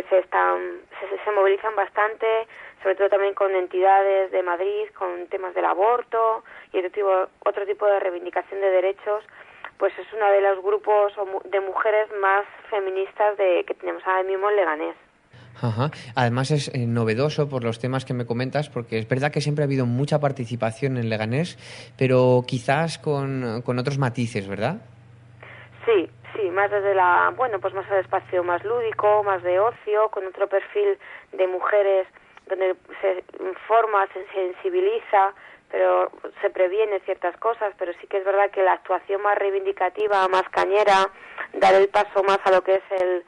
se movilizan bastante, sobre todo también con entidades de Madrid, con temas del aborto y otro tipo de reivindicación de derechos. Pues es uno de los grupos de mujeres más feministas que tenemos ahora mismo en Leganés. Ajá. Además es novedoso por los temas que me comentas, porque es verdad que siempre ha habido mucha participación en Leganés, pero quizás con otros matices, ¿verdad? Sí, más desde pues más el espacio más lúdico, más de ocio, con otro perfil de mujeres donde se informa, se sensibiliza, pero se previene ciertas cosas, pero sí que es verdad que la actuación más reivindicativa, más cañera, dar el paso más a lo que es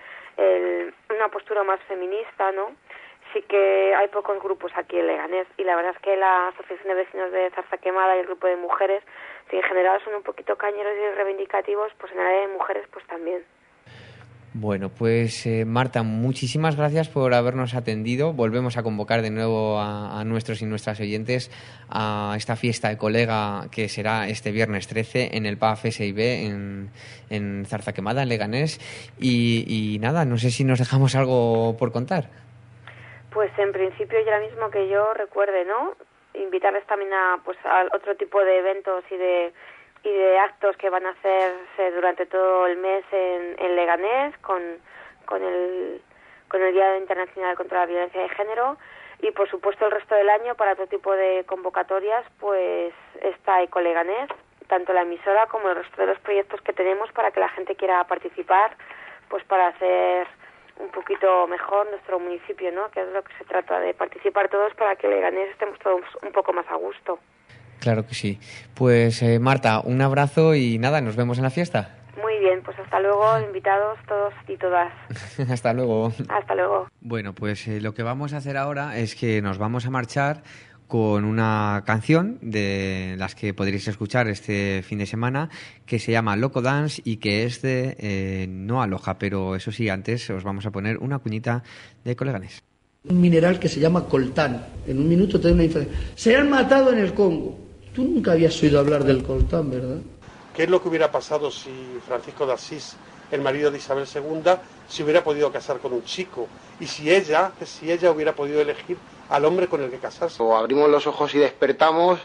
una postura más feminista, ¿no? Sí que hay pocos grupos aquí en Leganés y la verdad es que la Asociación de Vecinos de Zarzaquemada y el grupo de mujeres, si en general son un poquito cañeros y reivindicativos, pues en el área de mujeres pues también. Bueno, pues Marta, muchísimas gracias por habernos atendido. Volvemos a convocar de nuevo a nuestros y nuestras oyentes a esta fiesta de colega que será este viernes 13 en el PAF SIB en Zarzaquemada, en Leganés. Y nada, no sé si nos dejamos algo por contar. Pues en principio, ya ahora mismo que yo recuerde, ¿no? Invitarles también a otro tipo de eventos y de actos que van a hacerse durante todo el mes en Leganés con el Día Internacional contra la Violencia de Género y por supuesto el resto del año para otro tipo de convocatorias pues está Ecoleganés, tanto la emisora como el resto de los proyectos que tenemos para que la gente quiera participar, pues para hacer un poquito mejor nuestro municipio, ¿no? Que es lo que se trata, de participar todos para que Leganés estemos todos un poco más a gusto. Claro que sí. Pues Marta, un abrazo y nada, nos vemos en la fiesta. Muy bien, pues hasta luego, invitados todos y todas. Hasta luego. Hasta luego. Bueno, pues lo que vamos a hacer ahora es que nos vamos a marchar con una canción de las que podréis escuchar este fin de semana que se llama Loco Dance y que es de Noa Loja, pero eso sí, antes os vamos a poner una cuñita de Coleganés. Un mineral que se llama coltán. En un minuto te doy una información. Se han matado en el Congo. Tú nunca habías oído hablar del coltán, ¿verdad? ¿Qué es lo que hubiera pasado si Francisco de Asís, el marido de Isabel II, se hubiera podido casar con un chico? Y si ella hubiera podido elegir al hombre con el que casarse. O abrimos los ojos y despertamos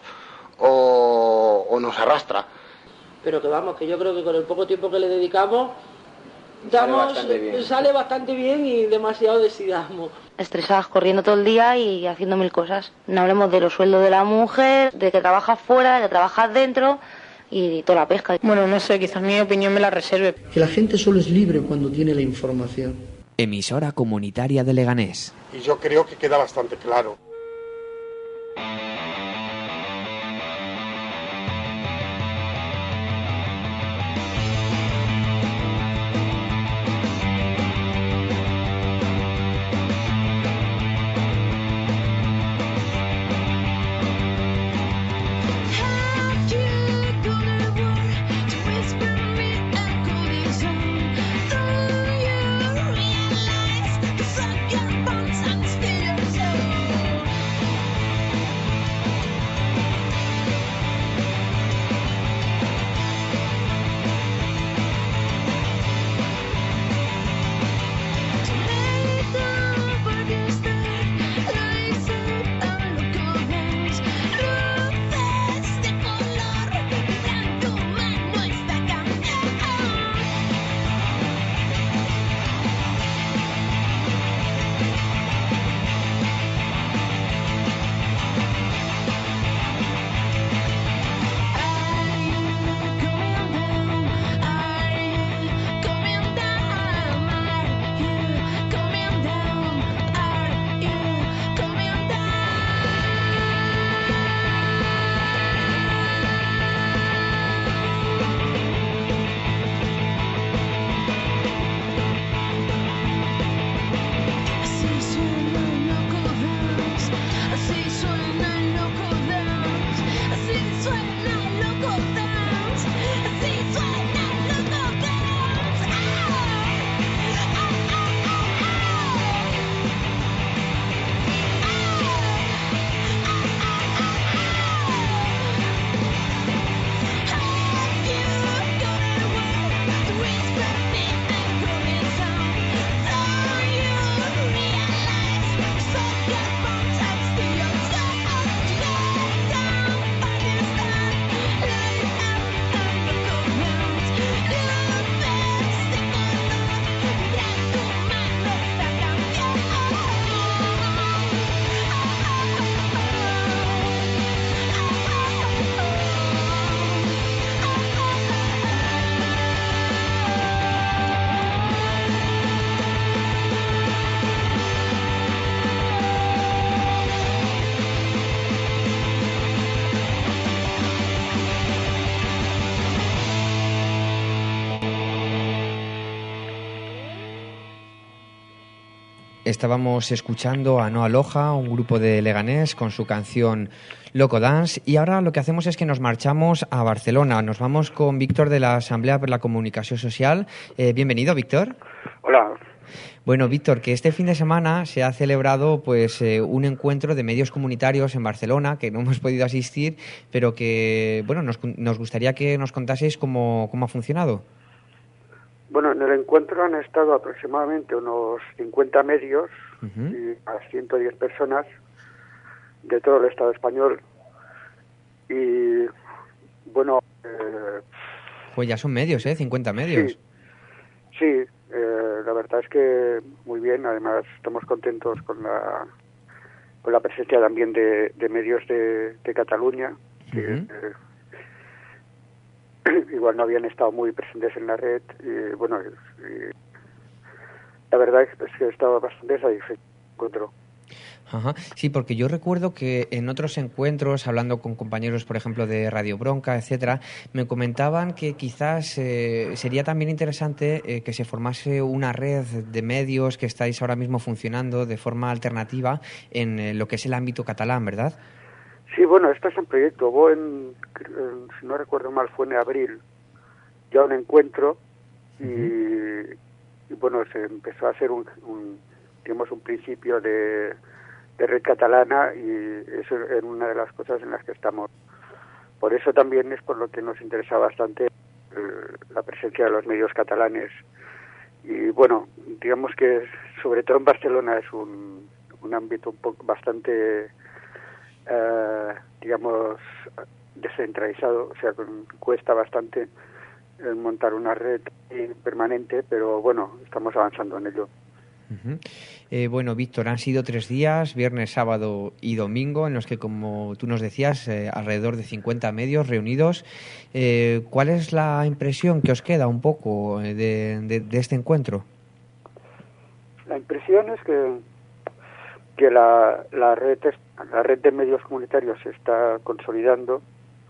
o nos arrastra. Pero que vamos, que yo creo que con el poco tiempo que le dedicamos sale bastante bien y demasiado decidamos. Estresadas, corriendo todo el día y haciendo mil cosas. No hablemos de los sueldos de la mujer, de que trabajas fuera, de que trabajas dentro y toda la pesca. Bueno, no sé, quizás mi opinión me la reserve. Que la gente solo es libre cuando tiene la información. Emisora comunitaria de Leganés. Y yo creo que queda bastante claro. Estábamos escuchando a Noa Loja, un grupo de Leganés, con su canción Loco Dance, y ahora lo que hacemos es que nos marchamos a Barcelona. Nos vamos con Víctor de la Asamblea per la Comunicació Social. Bienvenido, Víctor. Hola. Bueno, Víctor, que este fin de semana se ha celebrado pues un encuentro de medios comunitarios en Barcelona, que no hemos podido asistir, pero que bueno nos gustaría que nos contaseis cómo ha funcionado. Bueno, en el encuentro han estado aproximadamente unos 50 medios y a 110 personas de todo el Estado español. Y bueno... pues ya son medios, 50 medios. Sí, la verdad es que muy bien. Además, estamos contentos con la presencia también de medios de Cataluña, que igual no habían estado muy presentes en la red. Y bueno, la verdad es que he estado bastante satisfecho. Ajá. Sí, porque yo recuerdo que en otros encuentros, hablando con compañeros, por ejemplo, de Radio Bronca, etcétera, me comentaban que quizás sería también interesante que se formase una red de medios que estáis ahora mismo funcionando de forma alternativa en lo que es el ámbito catalán, ¿verdad? Sí, bueno, esto es un proyecto. Hubo si no recuerdo mal, fue en abril, ya un encuentro y bueno, se empezó a hacer un principio de red catalana, y eso es una de las cosas en las que estamos. Por eso también es por lo que nos interesa bastante la presencia de los medios catalanes. Y bueno, digamos que sobre todo en Barcelona es un ámbito un poco bastante digamos descentralizado, o sea, cuesta bastante montar una red permanente, pero bueno, estamos avanzando en ello. Bueno, Víctor, han sido 3 días, viernes, sábado y domingo, en los que, como tú nos decías, alrededor de 50 medios reunidos. ¿Cuál es la impresión que os queda un poco de este encuentro? La impresión es que la red de medios comunitarios se está consolidando,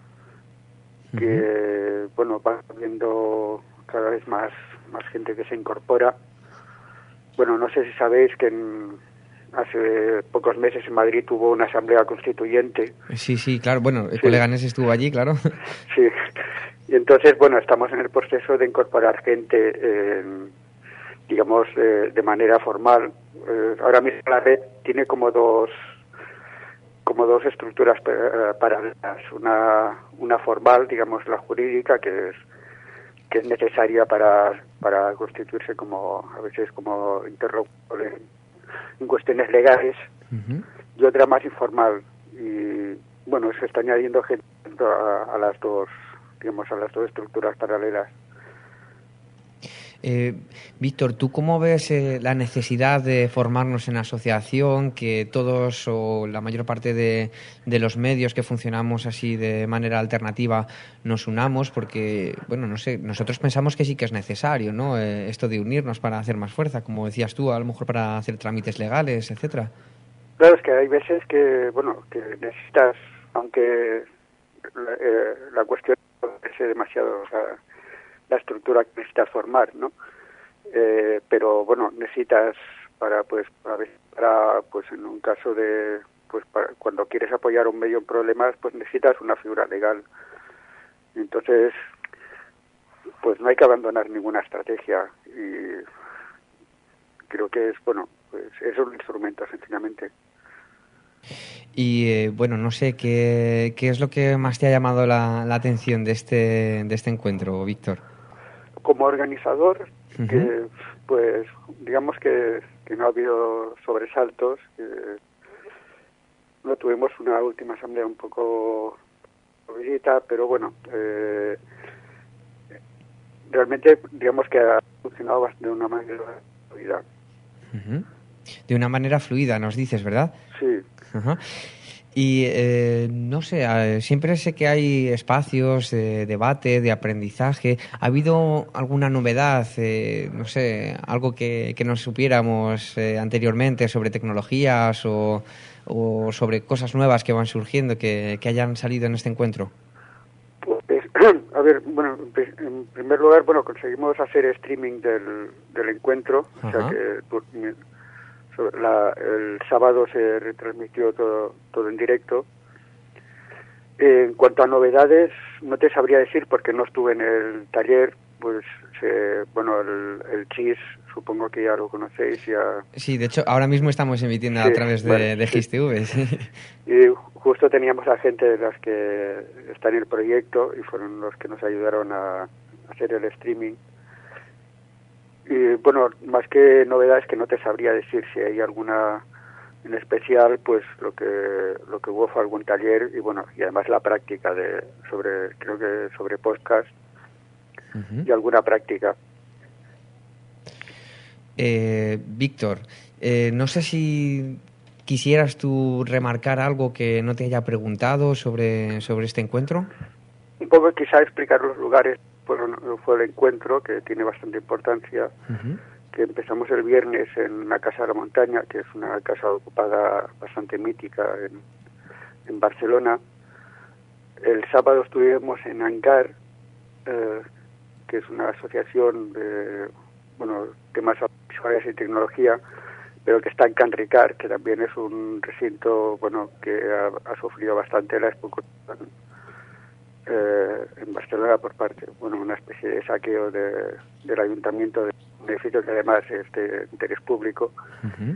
que bueno, va habiendo cada vez más gente que se incorpora. Bueno, no sé si sabéis que hace pocos meses en Madrid hubo una asamblea constituyente. Sí, claro. Bueno, el Leganés estuvo allí, claro. Sí. Y entonces, bueno, estamos en el proceso de incorporar gente, digamos, de manera formal. Ahora mismo la red tiene como dos estructuras paralelas. Una formal, digamos, la jurídica, que es necesaria para constituirse a veces como interlocutor en cuestiones legales, y otra más informal. Y bueno, se está añadiendo gente a las dos estructuras paralelas. Víctor, ¿tú cómo ves la necesidad de formarnos en asociación, que todos o la mayor parte de los medios que funcionamos así de manera alternativa nos unamos? Porque, bueno, no sé, nosotros pensamos que sí que es necesario, ¿no? Esto de unirnos para hacer más fuerza, como decías tú, a lo mejor para hacer trámites legales, etcétera. Claro, es que hay veces que necesitas, aunque la cuestión no es demasiado, o sea, la estructura que necesitas formar, ¿no? Pero bueno, necesitas para en un caso de cuando quieres apoyar un medio en problemas, pues necesitas una figura legal. Entonces, pues no hay que abandonar ninguna estrategia, y creo que es un instrumento sencillamente. Y bueno, no sé, ¿qué es lo que más te ha llamado la atención de este encuentro, Víctor? Como organizador, que pues digamos que no ha habido sobresaltos. No tuvimos una última asamblea un poco visita, pero bueno, realmente digamos que ha funcionado de una manera fluida. De una manera fluida, nos dices, ¿verdad? Sí. Ajá. Y no sé, siempre sé que hay espacios de debate, de aprendizaje. ¿Ha habido alguna novedad, no sé, algo que no supiéramos anteriormente sobre tecnologías o sobre cosas nuevas que van surgiendo, que hayan salido en este encuentro? Pues, a ver, bueno, en primer lugar, conseguimos hacer streaming del encuentro. Ajá. O sea que El sábado se retransmitió todo en directo. En cuanto a novedades, no te sabría decir porque no estuve en el taller. Pues el CHIS, supongo que ya lo conocéis. Sí, de hecho, ahora mismo estamos emitiendo a través de GIS-TV. Sí. Y justo teníamos a gente de las que está en el proyecto y fueron los que nos ayudaron a hacer el streaming. Y bueno, más que novedades que no te sabría decir si hay alguna en especial, pues lo que hubo fue algún taller y además la práctica sobre podcast. Uh-huh. Y alguna práctica. Víctor, no sé si quisieras tú remarcar algo que no te haya preguntado sobre este encuentro. Un poco quizá explicar los lugares. Fue el encuentro, que tiene bastante importancia, uh-huh. Que empezamos el viernes en una casa de la montaña, que es una casa ocupada bastante mítica en Barcelona. El sábado estuvimos en Hangar, que es una asociación de temas audiovisuales y tecnología, pero que está en Can Ricard, que también es un recinto que ha sufrido bastante la expulsión en Barcelona por parte, una especie de saqueo del ayuntamiento de un edificio que además es de interés público. Uh-huh.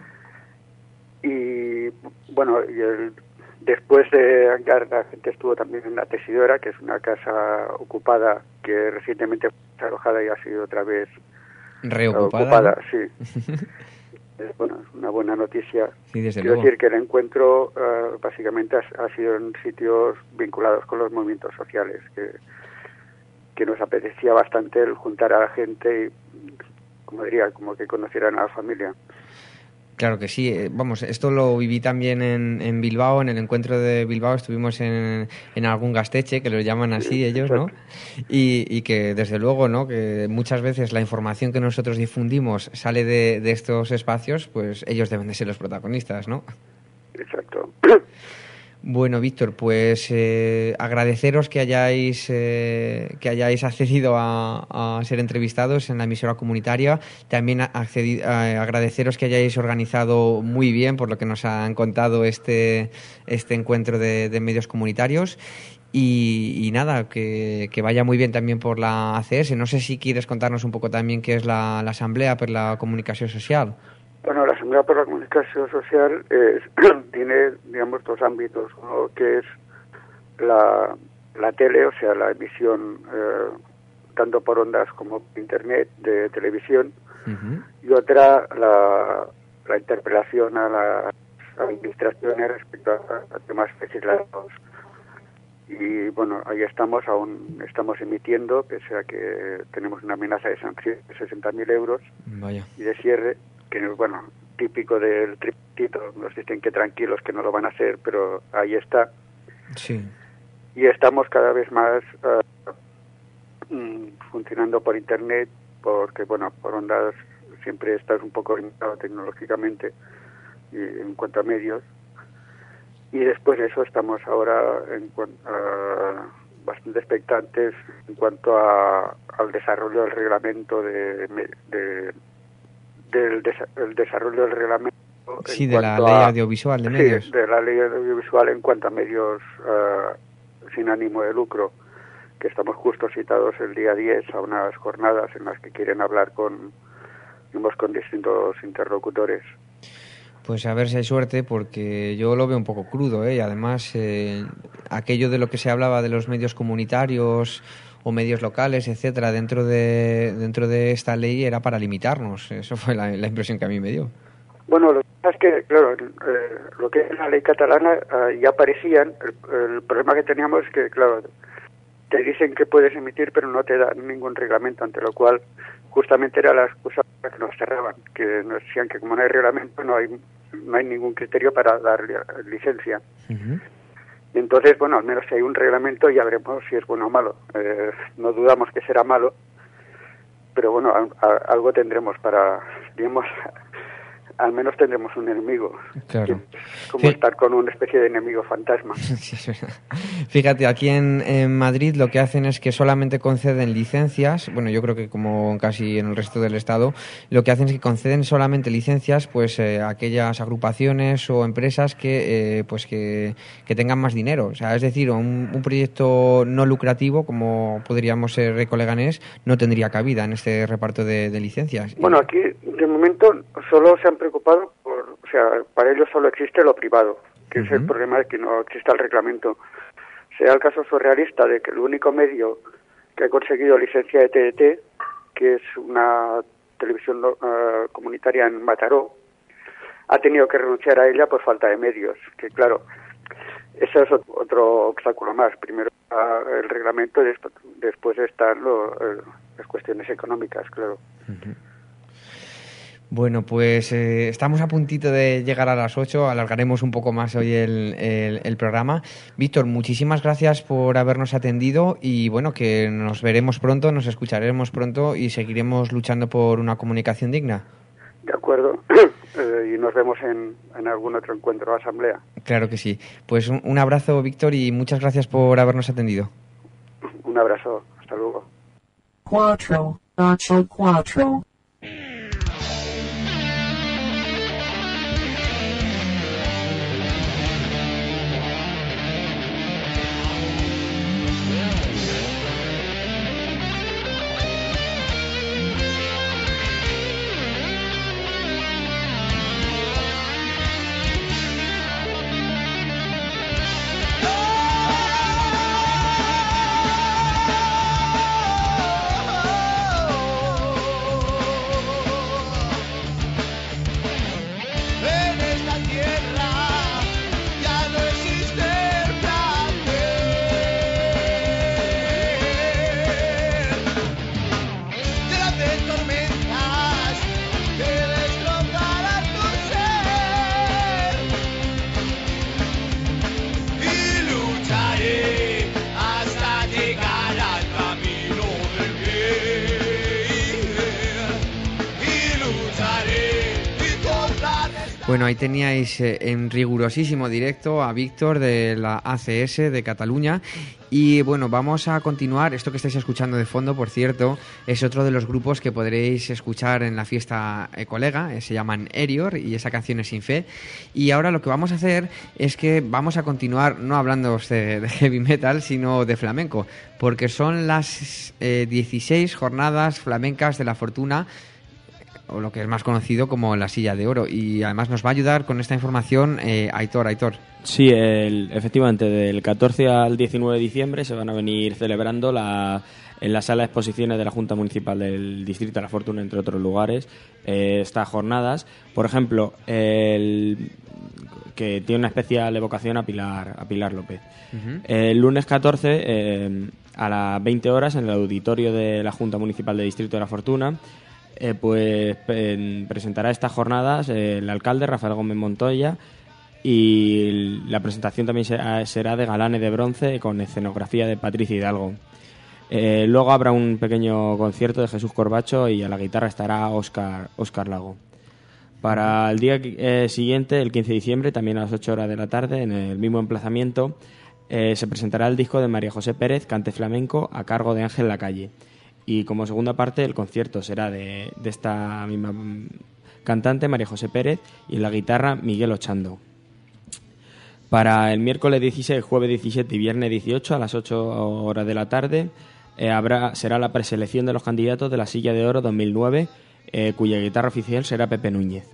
Y después de Hangar, la gente estuvo también en La Tesidora, que es una casa ocupada que recientemente fue alojada y ha sido otra vez reocupada. Sí. Es una buena noticia. Sí, desde Quiero luego. decir que el encuentro básicamente ha sido en sitios vinculados con los movimientos sociales, que nos apetecía bastante el juntar a la gente y, como que conocieran a la familia. Claro que sí. Esto lo viví también en Bilbao, en el encuentro de Bilbao. Estuvimos en algún gasteche, que lo llaman así ellos, ¿no? Y que, desde luego, ¿no? Que muchas veces la información que nosotros difundimos sale de estos espacios, pues ellos deben de ser los protagonistas, ¿no? Exacto. Bueno, Víctor, pues agradeceros que hayáis accedido a ser entrevistados en la emisora comunitaria. También agradeceros que hayáis organizado muy bien, por lo que nos han contado, este encuentro de medios comunitarios. Y nada, que vaya muy bien también por la ACS. No sé si quieres contarnos un poco también qué es la Asamblea per la Comunicació Social. Bueno, la Asamblea por la Comunicación Social tiene, digamos, dos ámbitos. Uno que es la tele, o sea, la emisión tanto por ondas como por internet de televisión, uh-huh. Y otra la interpelación a las administraciones respecto a temas legislativos. Y ahí aún estamos emitiendo, pese a que tenemos una amenaza de sanción de 60.000 euros. Vaya. Y de cierre, que es típico del triptito. Nos dicen que tranquilos, que no lo van a hacer, pero ahí está. Sí. Y estamos cada vez más funcionando por internet, porque por ondas siempre estás un poco limitado tecnológicamente y en cuanto a medios. Y después de eso estamos ahora bastante expectantes en cuanto al desarrollo del reglamento el desarrollo del reglamento. Sí, de la ley audiovisual de medios. Sí, de la ley audiovisual en cuanto a medios sin ánimo de lucro, que estamos justo citados el día 10 a unas jornadas en las que quieren hablar con distintos interlocutores. Pues a ver si hay suerte, porque yo lo veo un poco crudo, y además aquello de lo que se hablaba de los medios comunitarios o medios locales, etcétera, dentro de esta ley era para limitarnos. Eso fue la impresión que a mí me dio. Bueno, lo que pasa es que, claro, lo que es la ley catalana ya aparecían. El problema que teníamos es que, claro, te dicen que puedes emitir, pero no te dan ningún reglamento, ante lo cual justamente era la excusa para que nos cerraban, que nos decían que como no hay reglamento no hay ningún criterio para dar licencia. Uh-huh. Entonces, al menos si hay un reglamento ya veremos si es bueno o malo. No dudamos que será malo, pero algo tendremos para, digamos, al menos tendremos un enemigo. Claro. Como estar con una especie de enemigo fantasma. Fíjate, aquí en Madrid lo que hacen es que solamente conceden licencias, bueno, yo creo que como casi en el resto del Estado, lo que hacen es que conceden solamente licencias pues a aquellas agrupaciones o empresas que tengan más dinero. O sea, es decir, un proyecto no lucrativo, como podríamos ser Ecoleganés, no tendría cabida en este reparto de licencias. Bueno, aquí de momento solo se han preocupado o sea, para ellos solo existe lo privado, que es el problema de que no exista el reglamento. Sea el caso surrealista de que el único medio que ha conseguido licencia de TDT, que es una televisión comunitaria en Mataró, ha tenido que renunciar a ella por falta de medios, que claro, ese es otro obstáculo más. Primero el reglamento y después están las cuestiones económicas, claro. Bueno, pues estamos a puntito de llegar a las 8, alargaremos un poco más hoy el programa. Víctor, muchísimas gracias por habernos atendido y bueno, que nos veremos pronto, nos escucharemos pronto y seguiremos luchando por una comunicación digna. De acuerdo, y nos vemos en algún otro encuentro o asamblea. Claro que sí. Pues un abrazo, Víctor, y muchas gracias por habernos atendido. Un abrazo, hasta luego. 484. Bueno, ahí teníais en rigurosísimo directo a Víctor de la ACS de Cataluña. Y bueno, vamos a continuar. Esto que estáis escuchando de fondo, por cierto, es otro de los grupos que podréis escuchar en la fiesta Ecolega. Se llaman Erior y esa canción es Sin Fe. Y ahora lo que vamos a hacer es que vamos a continuar no hablando de heavy metal, sino de flamenco, porque son las 16 jornadas flamencas de la Fortuna, o lo que es más conocido como la Silla de Oro. Y además nos va a ayudar con esta información Aitor. Sí, efectivamente, del 14 al 19 de diciembre se van a venir celebrando en la sala de exposiciones de la Junta Municipal del Distrito de la Fortuna, entre otros lugares, estas jornadas. Por ejemplo, que tiene una especial evocación a Pilar López. Uh-huh. El lunes 14, a las 20 horas, en el auditorio de la Junta Municipal del Distrito de la Fortuna, presentará estas jornadas el alcalde Rafael Gómez Montoya, y la presentación también será de galanes de bronce con escenografía de Patricia Hidalgo. Luego habrá un pequeño concierto de Jesús Corbacho y a la guitarra estará Óscar Lago. Para el día siguiente, el 15 de diciembre, también a las 8 horas de la tarde, en el mismo emplazamiento, se presentará el disco de María José Pérez, Cante Flamenco, a cargo de Ángel Lacalle. Y como segunda parte, el concierto será de esta misma cantante, María José Pérez, y en la guitarra Miguel Ochando. Para el miércoles 16, jueves 17 y viernes 18, a las 8 horas de la tarde, será la preselección de los candidatos de la Silla de Oro 2009, cuya guitarra oficial será Pepe Núñez.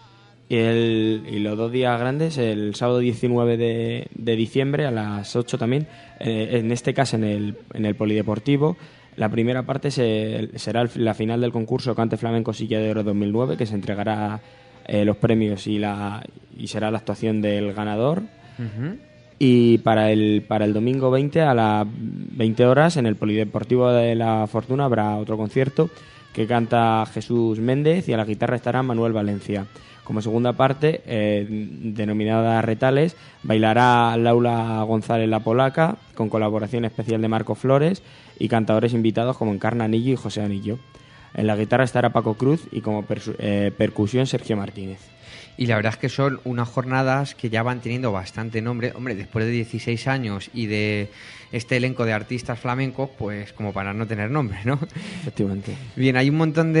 Y los dos días grandes, el sábado 19 de diciembre a las 8 también, en este caso en el Polideportivo. La primera parte será la final del concurso Cante Flamenco Silla de Oro 2009, que se entregará los premios y será la actuación del ganador. Uh-huh. Y para el domingo 20 a las 20 horas en el Polideportivo de la Fortuna habrá otro concierto que canta Jesús Méndez, y a la guitarra estará Manuel Valencia. Como segunda parte, denominada Retales, bailará Laura González la Polaca, con colaboración especial de Marco Flores y cantadores invitados como Encarna Anillo y José Anillo. En la guitarra estará Paco Cruz y como percusión Sergio Martínez. Y la verdad es que son unas jornadas que ya van teniendo bastante nombre. Hombre, después de 16 años y de este elenco de artistas flamencos, pues como para no tener nombre, ¿no? Efectivamente. Bien, hay un montón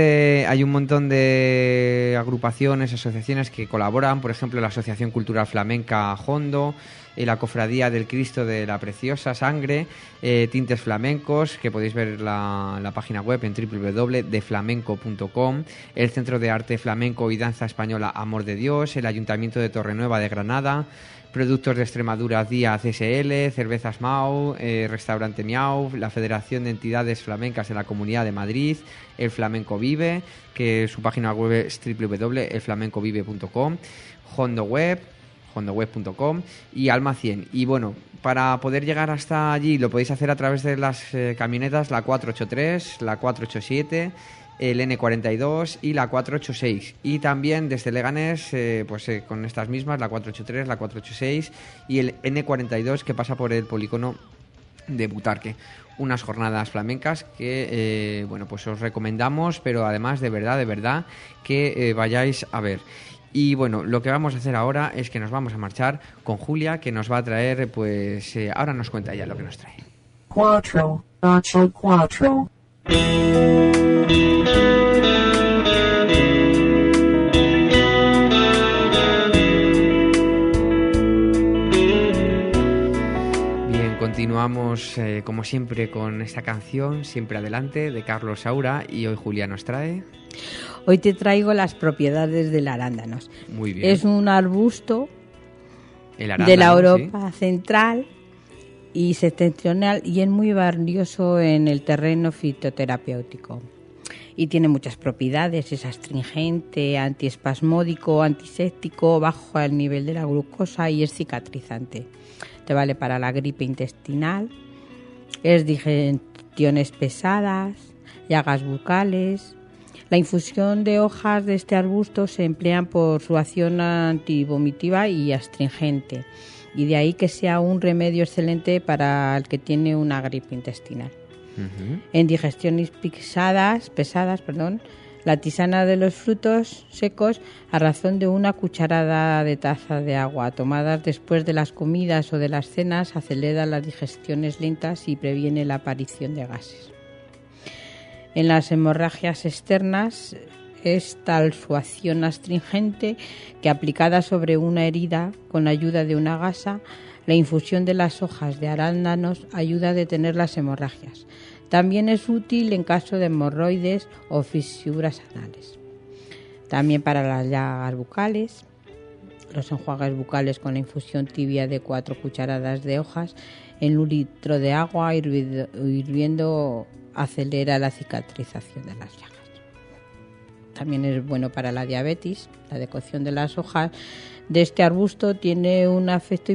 de agrupaciones, asociaciones que colaboran. Por ejemplo, la Asociación Cultural Flamenca Hondo, la Cofradía del Cristo de la Preciosa Sangre, Tintes Flamencos, que podéis ver la página web en www.deflamenco.com, el Centro de Arte Flamenco y Danza Española Amor de Dios, el Ayuntamiento de Torrenueva de Granada, Productos de Extremadura Díaz SL, Cervezas Mau, Restaurante Miau, la Federación de Entidades Flamencas de la Comunidad de Madrid, el Flamenco Vive, que su página web es www.elflamencovive.com, hondoweb.com y Alma 100. Y bueno, para poder llegar hasta allí lo podéis hacer a través de las camionetas, la 483, la 487, el N42 y la 486. Y también desde Leganés, con estas mismas, la 483, la 486 y el N42 que pasa por el polígono de Butarque. Unas jornadas flamencas que, pues os recomendamos, pero además de verdad que vayáis a ver. Y bueno, lo que vamos a hacer ahora es que nos vamos a marchar con Julia, que nos va a traer, ahora nos cuenta ella lo que nos trae. 484. Bien, continuamos como siempre con esta canción, Siempre Adelante, de Carlos Saura, y hoy Julia nos trae... Hoy te traigo las propiedades del arándanos. Muy bien. Es un arbusto arándano, de la Europa central y septentrional y es muy valioso en el terreno fitoterapéutico. Y tiene muchas propiedades, es astringente, antiespasmódico, antiséptico, bajo el nivel de la glucosa y es cicatrizante. Te vale para la gripe intestinal, es digestiones pesadas, llagas bucales. La infusión de hojas de este arbusto se emplean por su acción antivomitiva y astringente, y de ahí que sea un remedio excelente para el que tiene una gripe intestinal. Uh-huh. En digestiones pesadas, la tisana de los frutos secos a razón de una cucharada de taza de agua tomadas después de las comidas o de las cenas acelera las digestiones lentas y previene la aparición de gases. En las hemorragias externas es tal su acción astringente que aplicada sobre una herida con la ayuda de una gasa, la infusión de las hojas de arándanos ayuda a detener las hemorragias. También es útil en caso de hemorroides o fisuras anales. También para las llagas bucales, los enjuagues bucales con la infusión tibia de 4 cucharadas de hojas en 1 litro de agua hirviendo acelera la cicatrización de las llagas. También es bueno para la diabetes. La decocción de las hojas de este arbusto tiene un efecto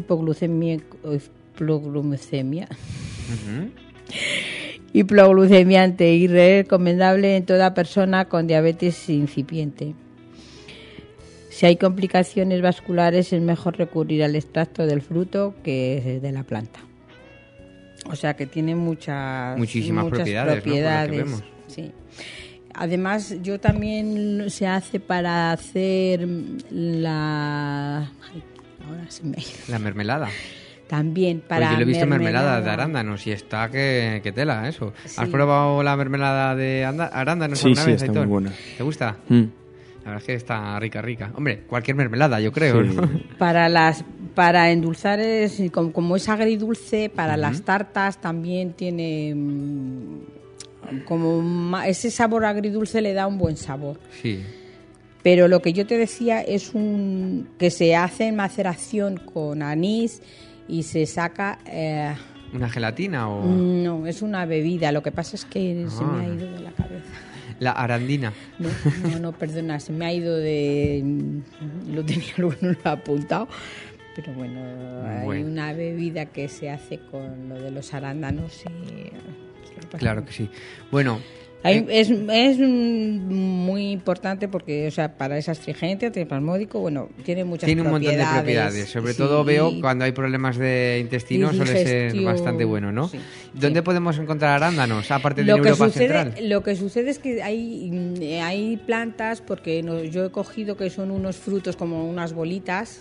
hipoglucemiante y recomendable en toda persona con diabetes incipiente. Si hay complicaciones vasculares es mejor recurrir al extracto del fruto que de la planta. O sea que tiene muchísimas propiedades. ¿No? Por lo que vemos. Sí. Además, yo también se hace para hacer la mermelada. También para pues yo lo he visto mermelada de arándanos y está que tela eso. Sí. ¿Has probado la mermelada de arándanos alguna vez? Sí, está muy buena. ¿Te gusta? La verdad es que está rica. Hombre, cualquier mermelada, yo creo, sí. ¿No? Para endulzar, como es agridulce, para las tartas también tiene ese sabor agridulce, le da un buen sabor. Sí. Pero lo que yo te decía es que se hace en maceración con anís y se saca... ¿Una gelatina o...? No, es una bebida. Lo que pasa es que se me ha ido de la cabeza. La arandina. No, perdona, se me ha ido de... Lo tenía luego, no lo he apuntado. Pero bueno, hay una bebida que se hace con lo de los arándanos y... Claro que sí. Bueno, Es muy importante porque, o sea, para ese astringente, antiespasmódico, bueno, tiene muchas tiene un propiedades. montón de propiedades. Sobre todo veo cuando hay problemas de intestino suele ser bastante bueno, ¿no? Sí, ¿Dónde podemos encontrar arándanos aparte de lo Europa que sucede, Central? Lo que sucede es que hay plantas, porque yo he cogido que son unos frutos como unas bolitas,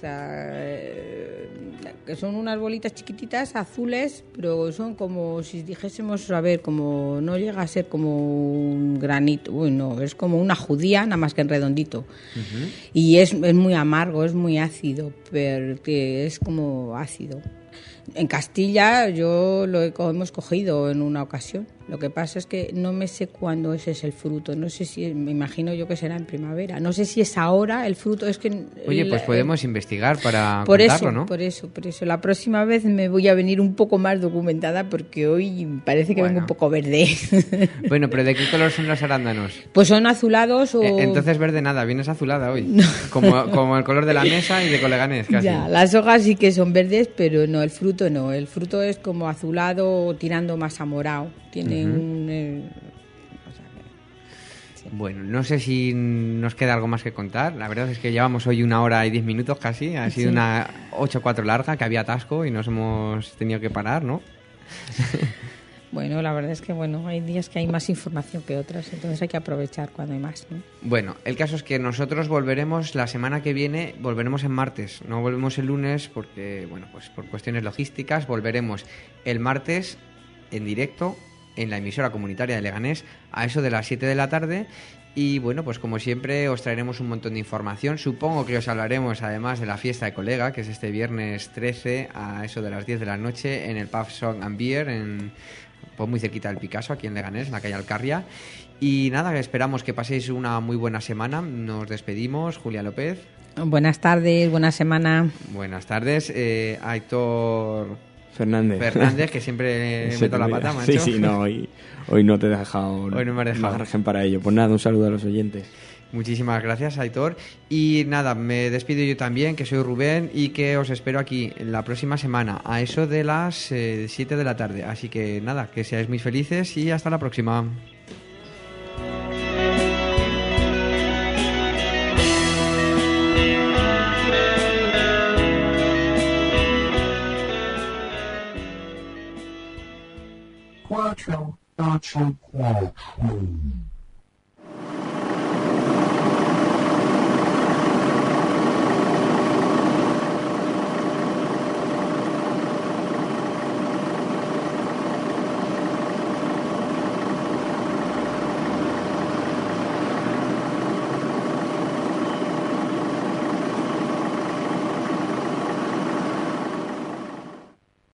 que son unas bolitas chiquititas, azules, pero son como si dijésemos, a ver, como no llega a ser como un granito, no, es como una judía, nada más que en redondito. Uh-huh. Y es muy amargo, es muy ácido, pero que es como ácido. En Castilla yo hemos cogido en una ocasión. Lo que pasa es que no me sé cuándo ese es el fruto. No sé si, me imagino yo que será en primavera. No sé si es ahora el fruto. Es que oye, pues podemos investigar para contarlo, ¿no? Por eso. La próxima vez me voy a venir un poco más documentada porque hoy parece que vengo un poco verde. Bueno, pero ¿de qué color son los arándanos? Pues son azulados o... Entonces verde nada, vienes azulada hoy. No. Como el color de la mesa y de Coleganés, casi. Ya, las hojas sí que son verdes, pero no, el fruto no. El fruto es como azulado tirando más a morado. Tiene un... sí. Bueno, no sé si nos queda algo más que contar. La verdad es que llevamos hoy 1 hora y 10 minutos casi. Ha sido una 8-4 larga, que había atasco y nos hemos tenido que parar, ¿no? Bueno, la verdad es que hay días que hay más información que otras, entonces hay que aprovechar cuando hay más, ¿no? Bueno, el caso es que nosotros volveremos la semana que viene, volveremos en martes, no volvemos el lunes porque, pues por cuestiones logísticas, volveremos el martes en directo en la emisora comunitaria de Leganés a eso de las 7 de la tarde y pues como siempre os traeremos un montón de información. Supongo que os hablaremos además de la fiesta de Colega, que es este viernes 13 a eso de las 10 de la noche en el Pub Song and Beer, pues muy cerquita del Picasso, aquí en Leganés, en la calle Alcarria. Y nada, esperamos que paséis una muy buena semana. Nos despedimos, Julia López. Buenas tardes, buena semana. Buenas tardes, Aitor Fernández, que siempre meto la pata, macho. Sí, no, hoy no te he dejado, hoy no me has dejado margen para ello. Pues nada, un saludo a los oyentes. Muchísimas gracias, Aitor. Y nada, me despido yo también, que soy Rubén y que os espero aquí la próxima semana a eso de las 7 de la tarde. Así que nada, que seáis muy felices y hasta la próxima. Cuatro, ocho, cuatro.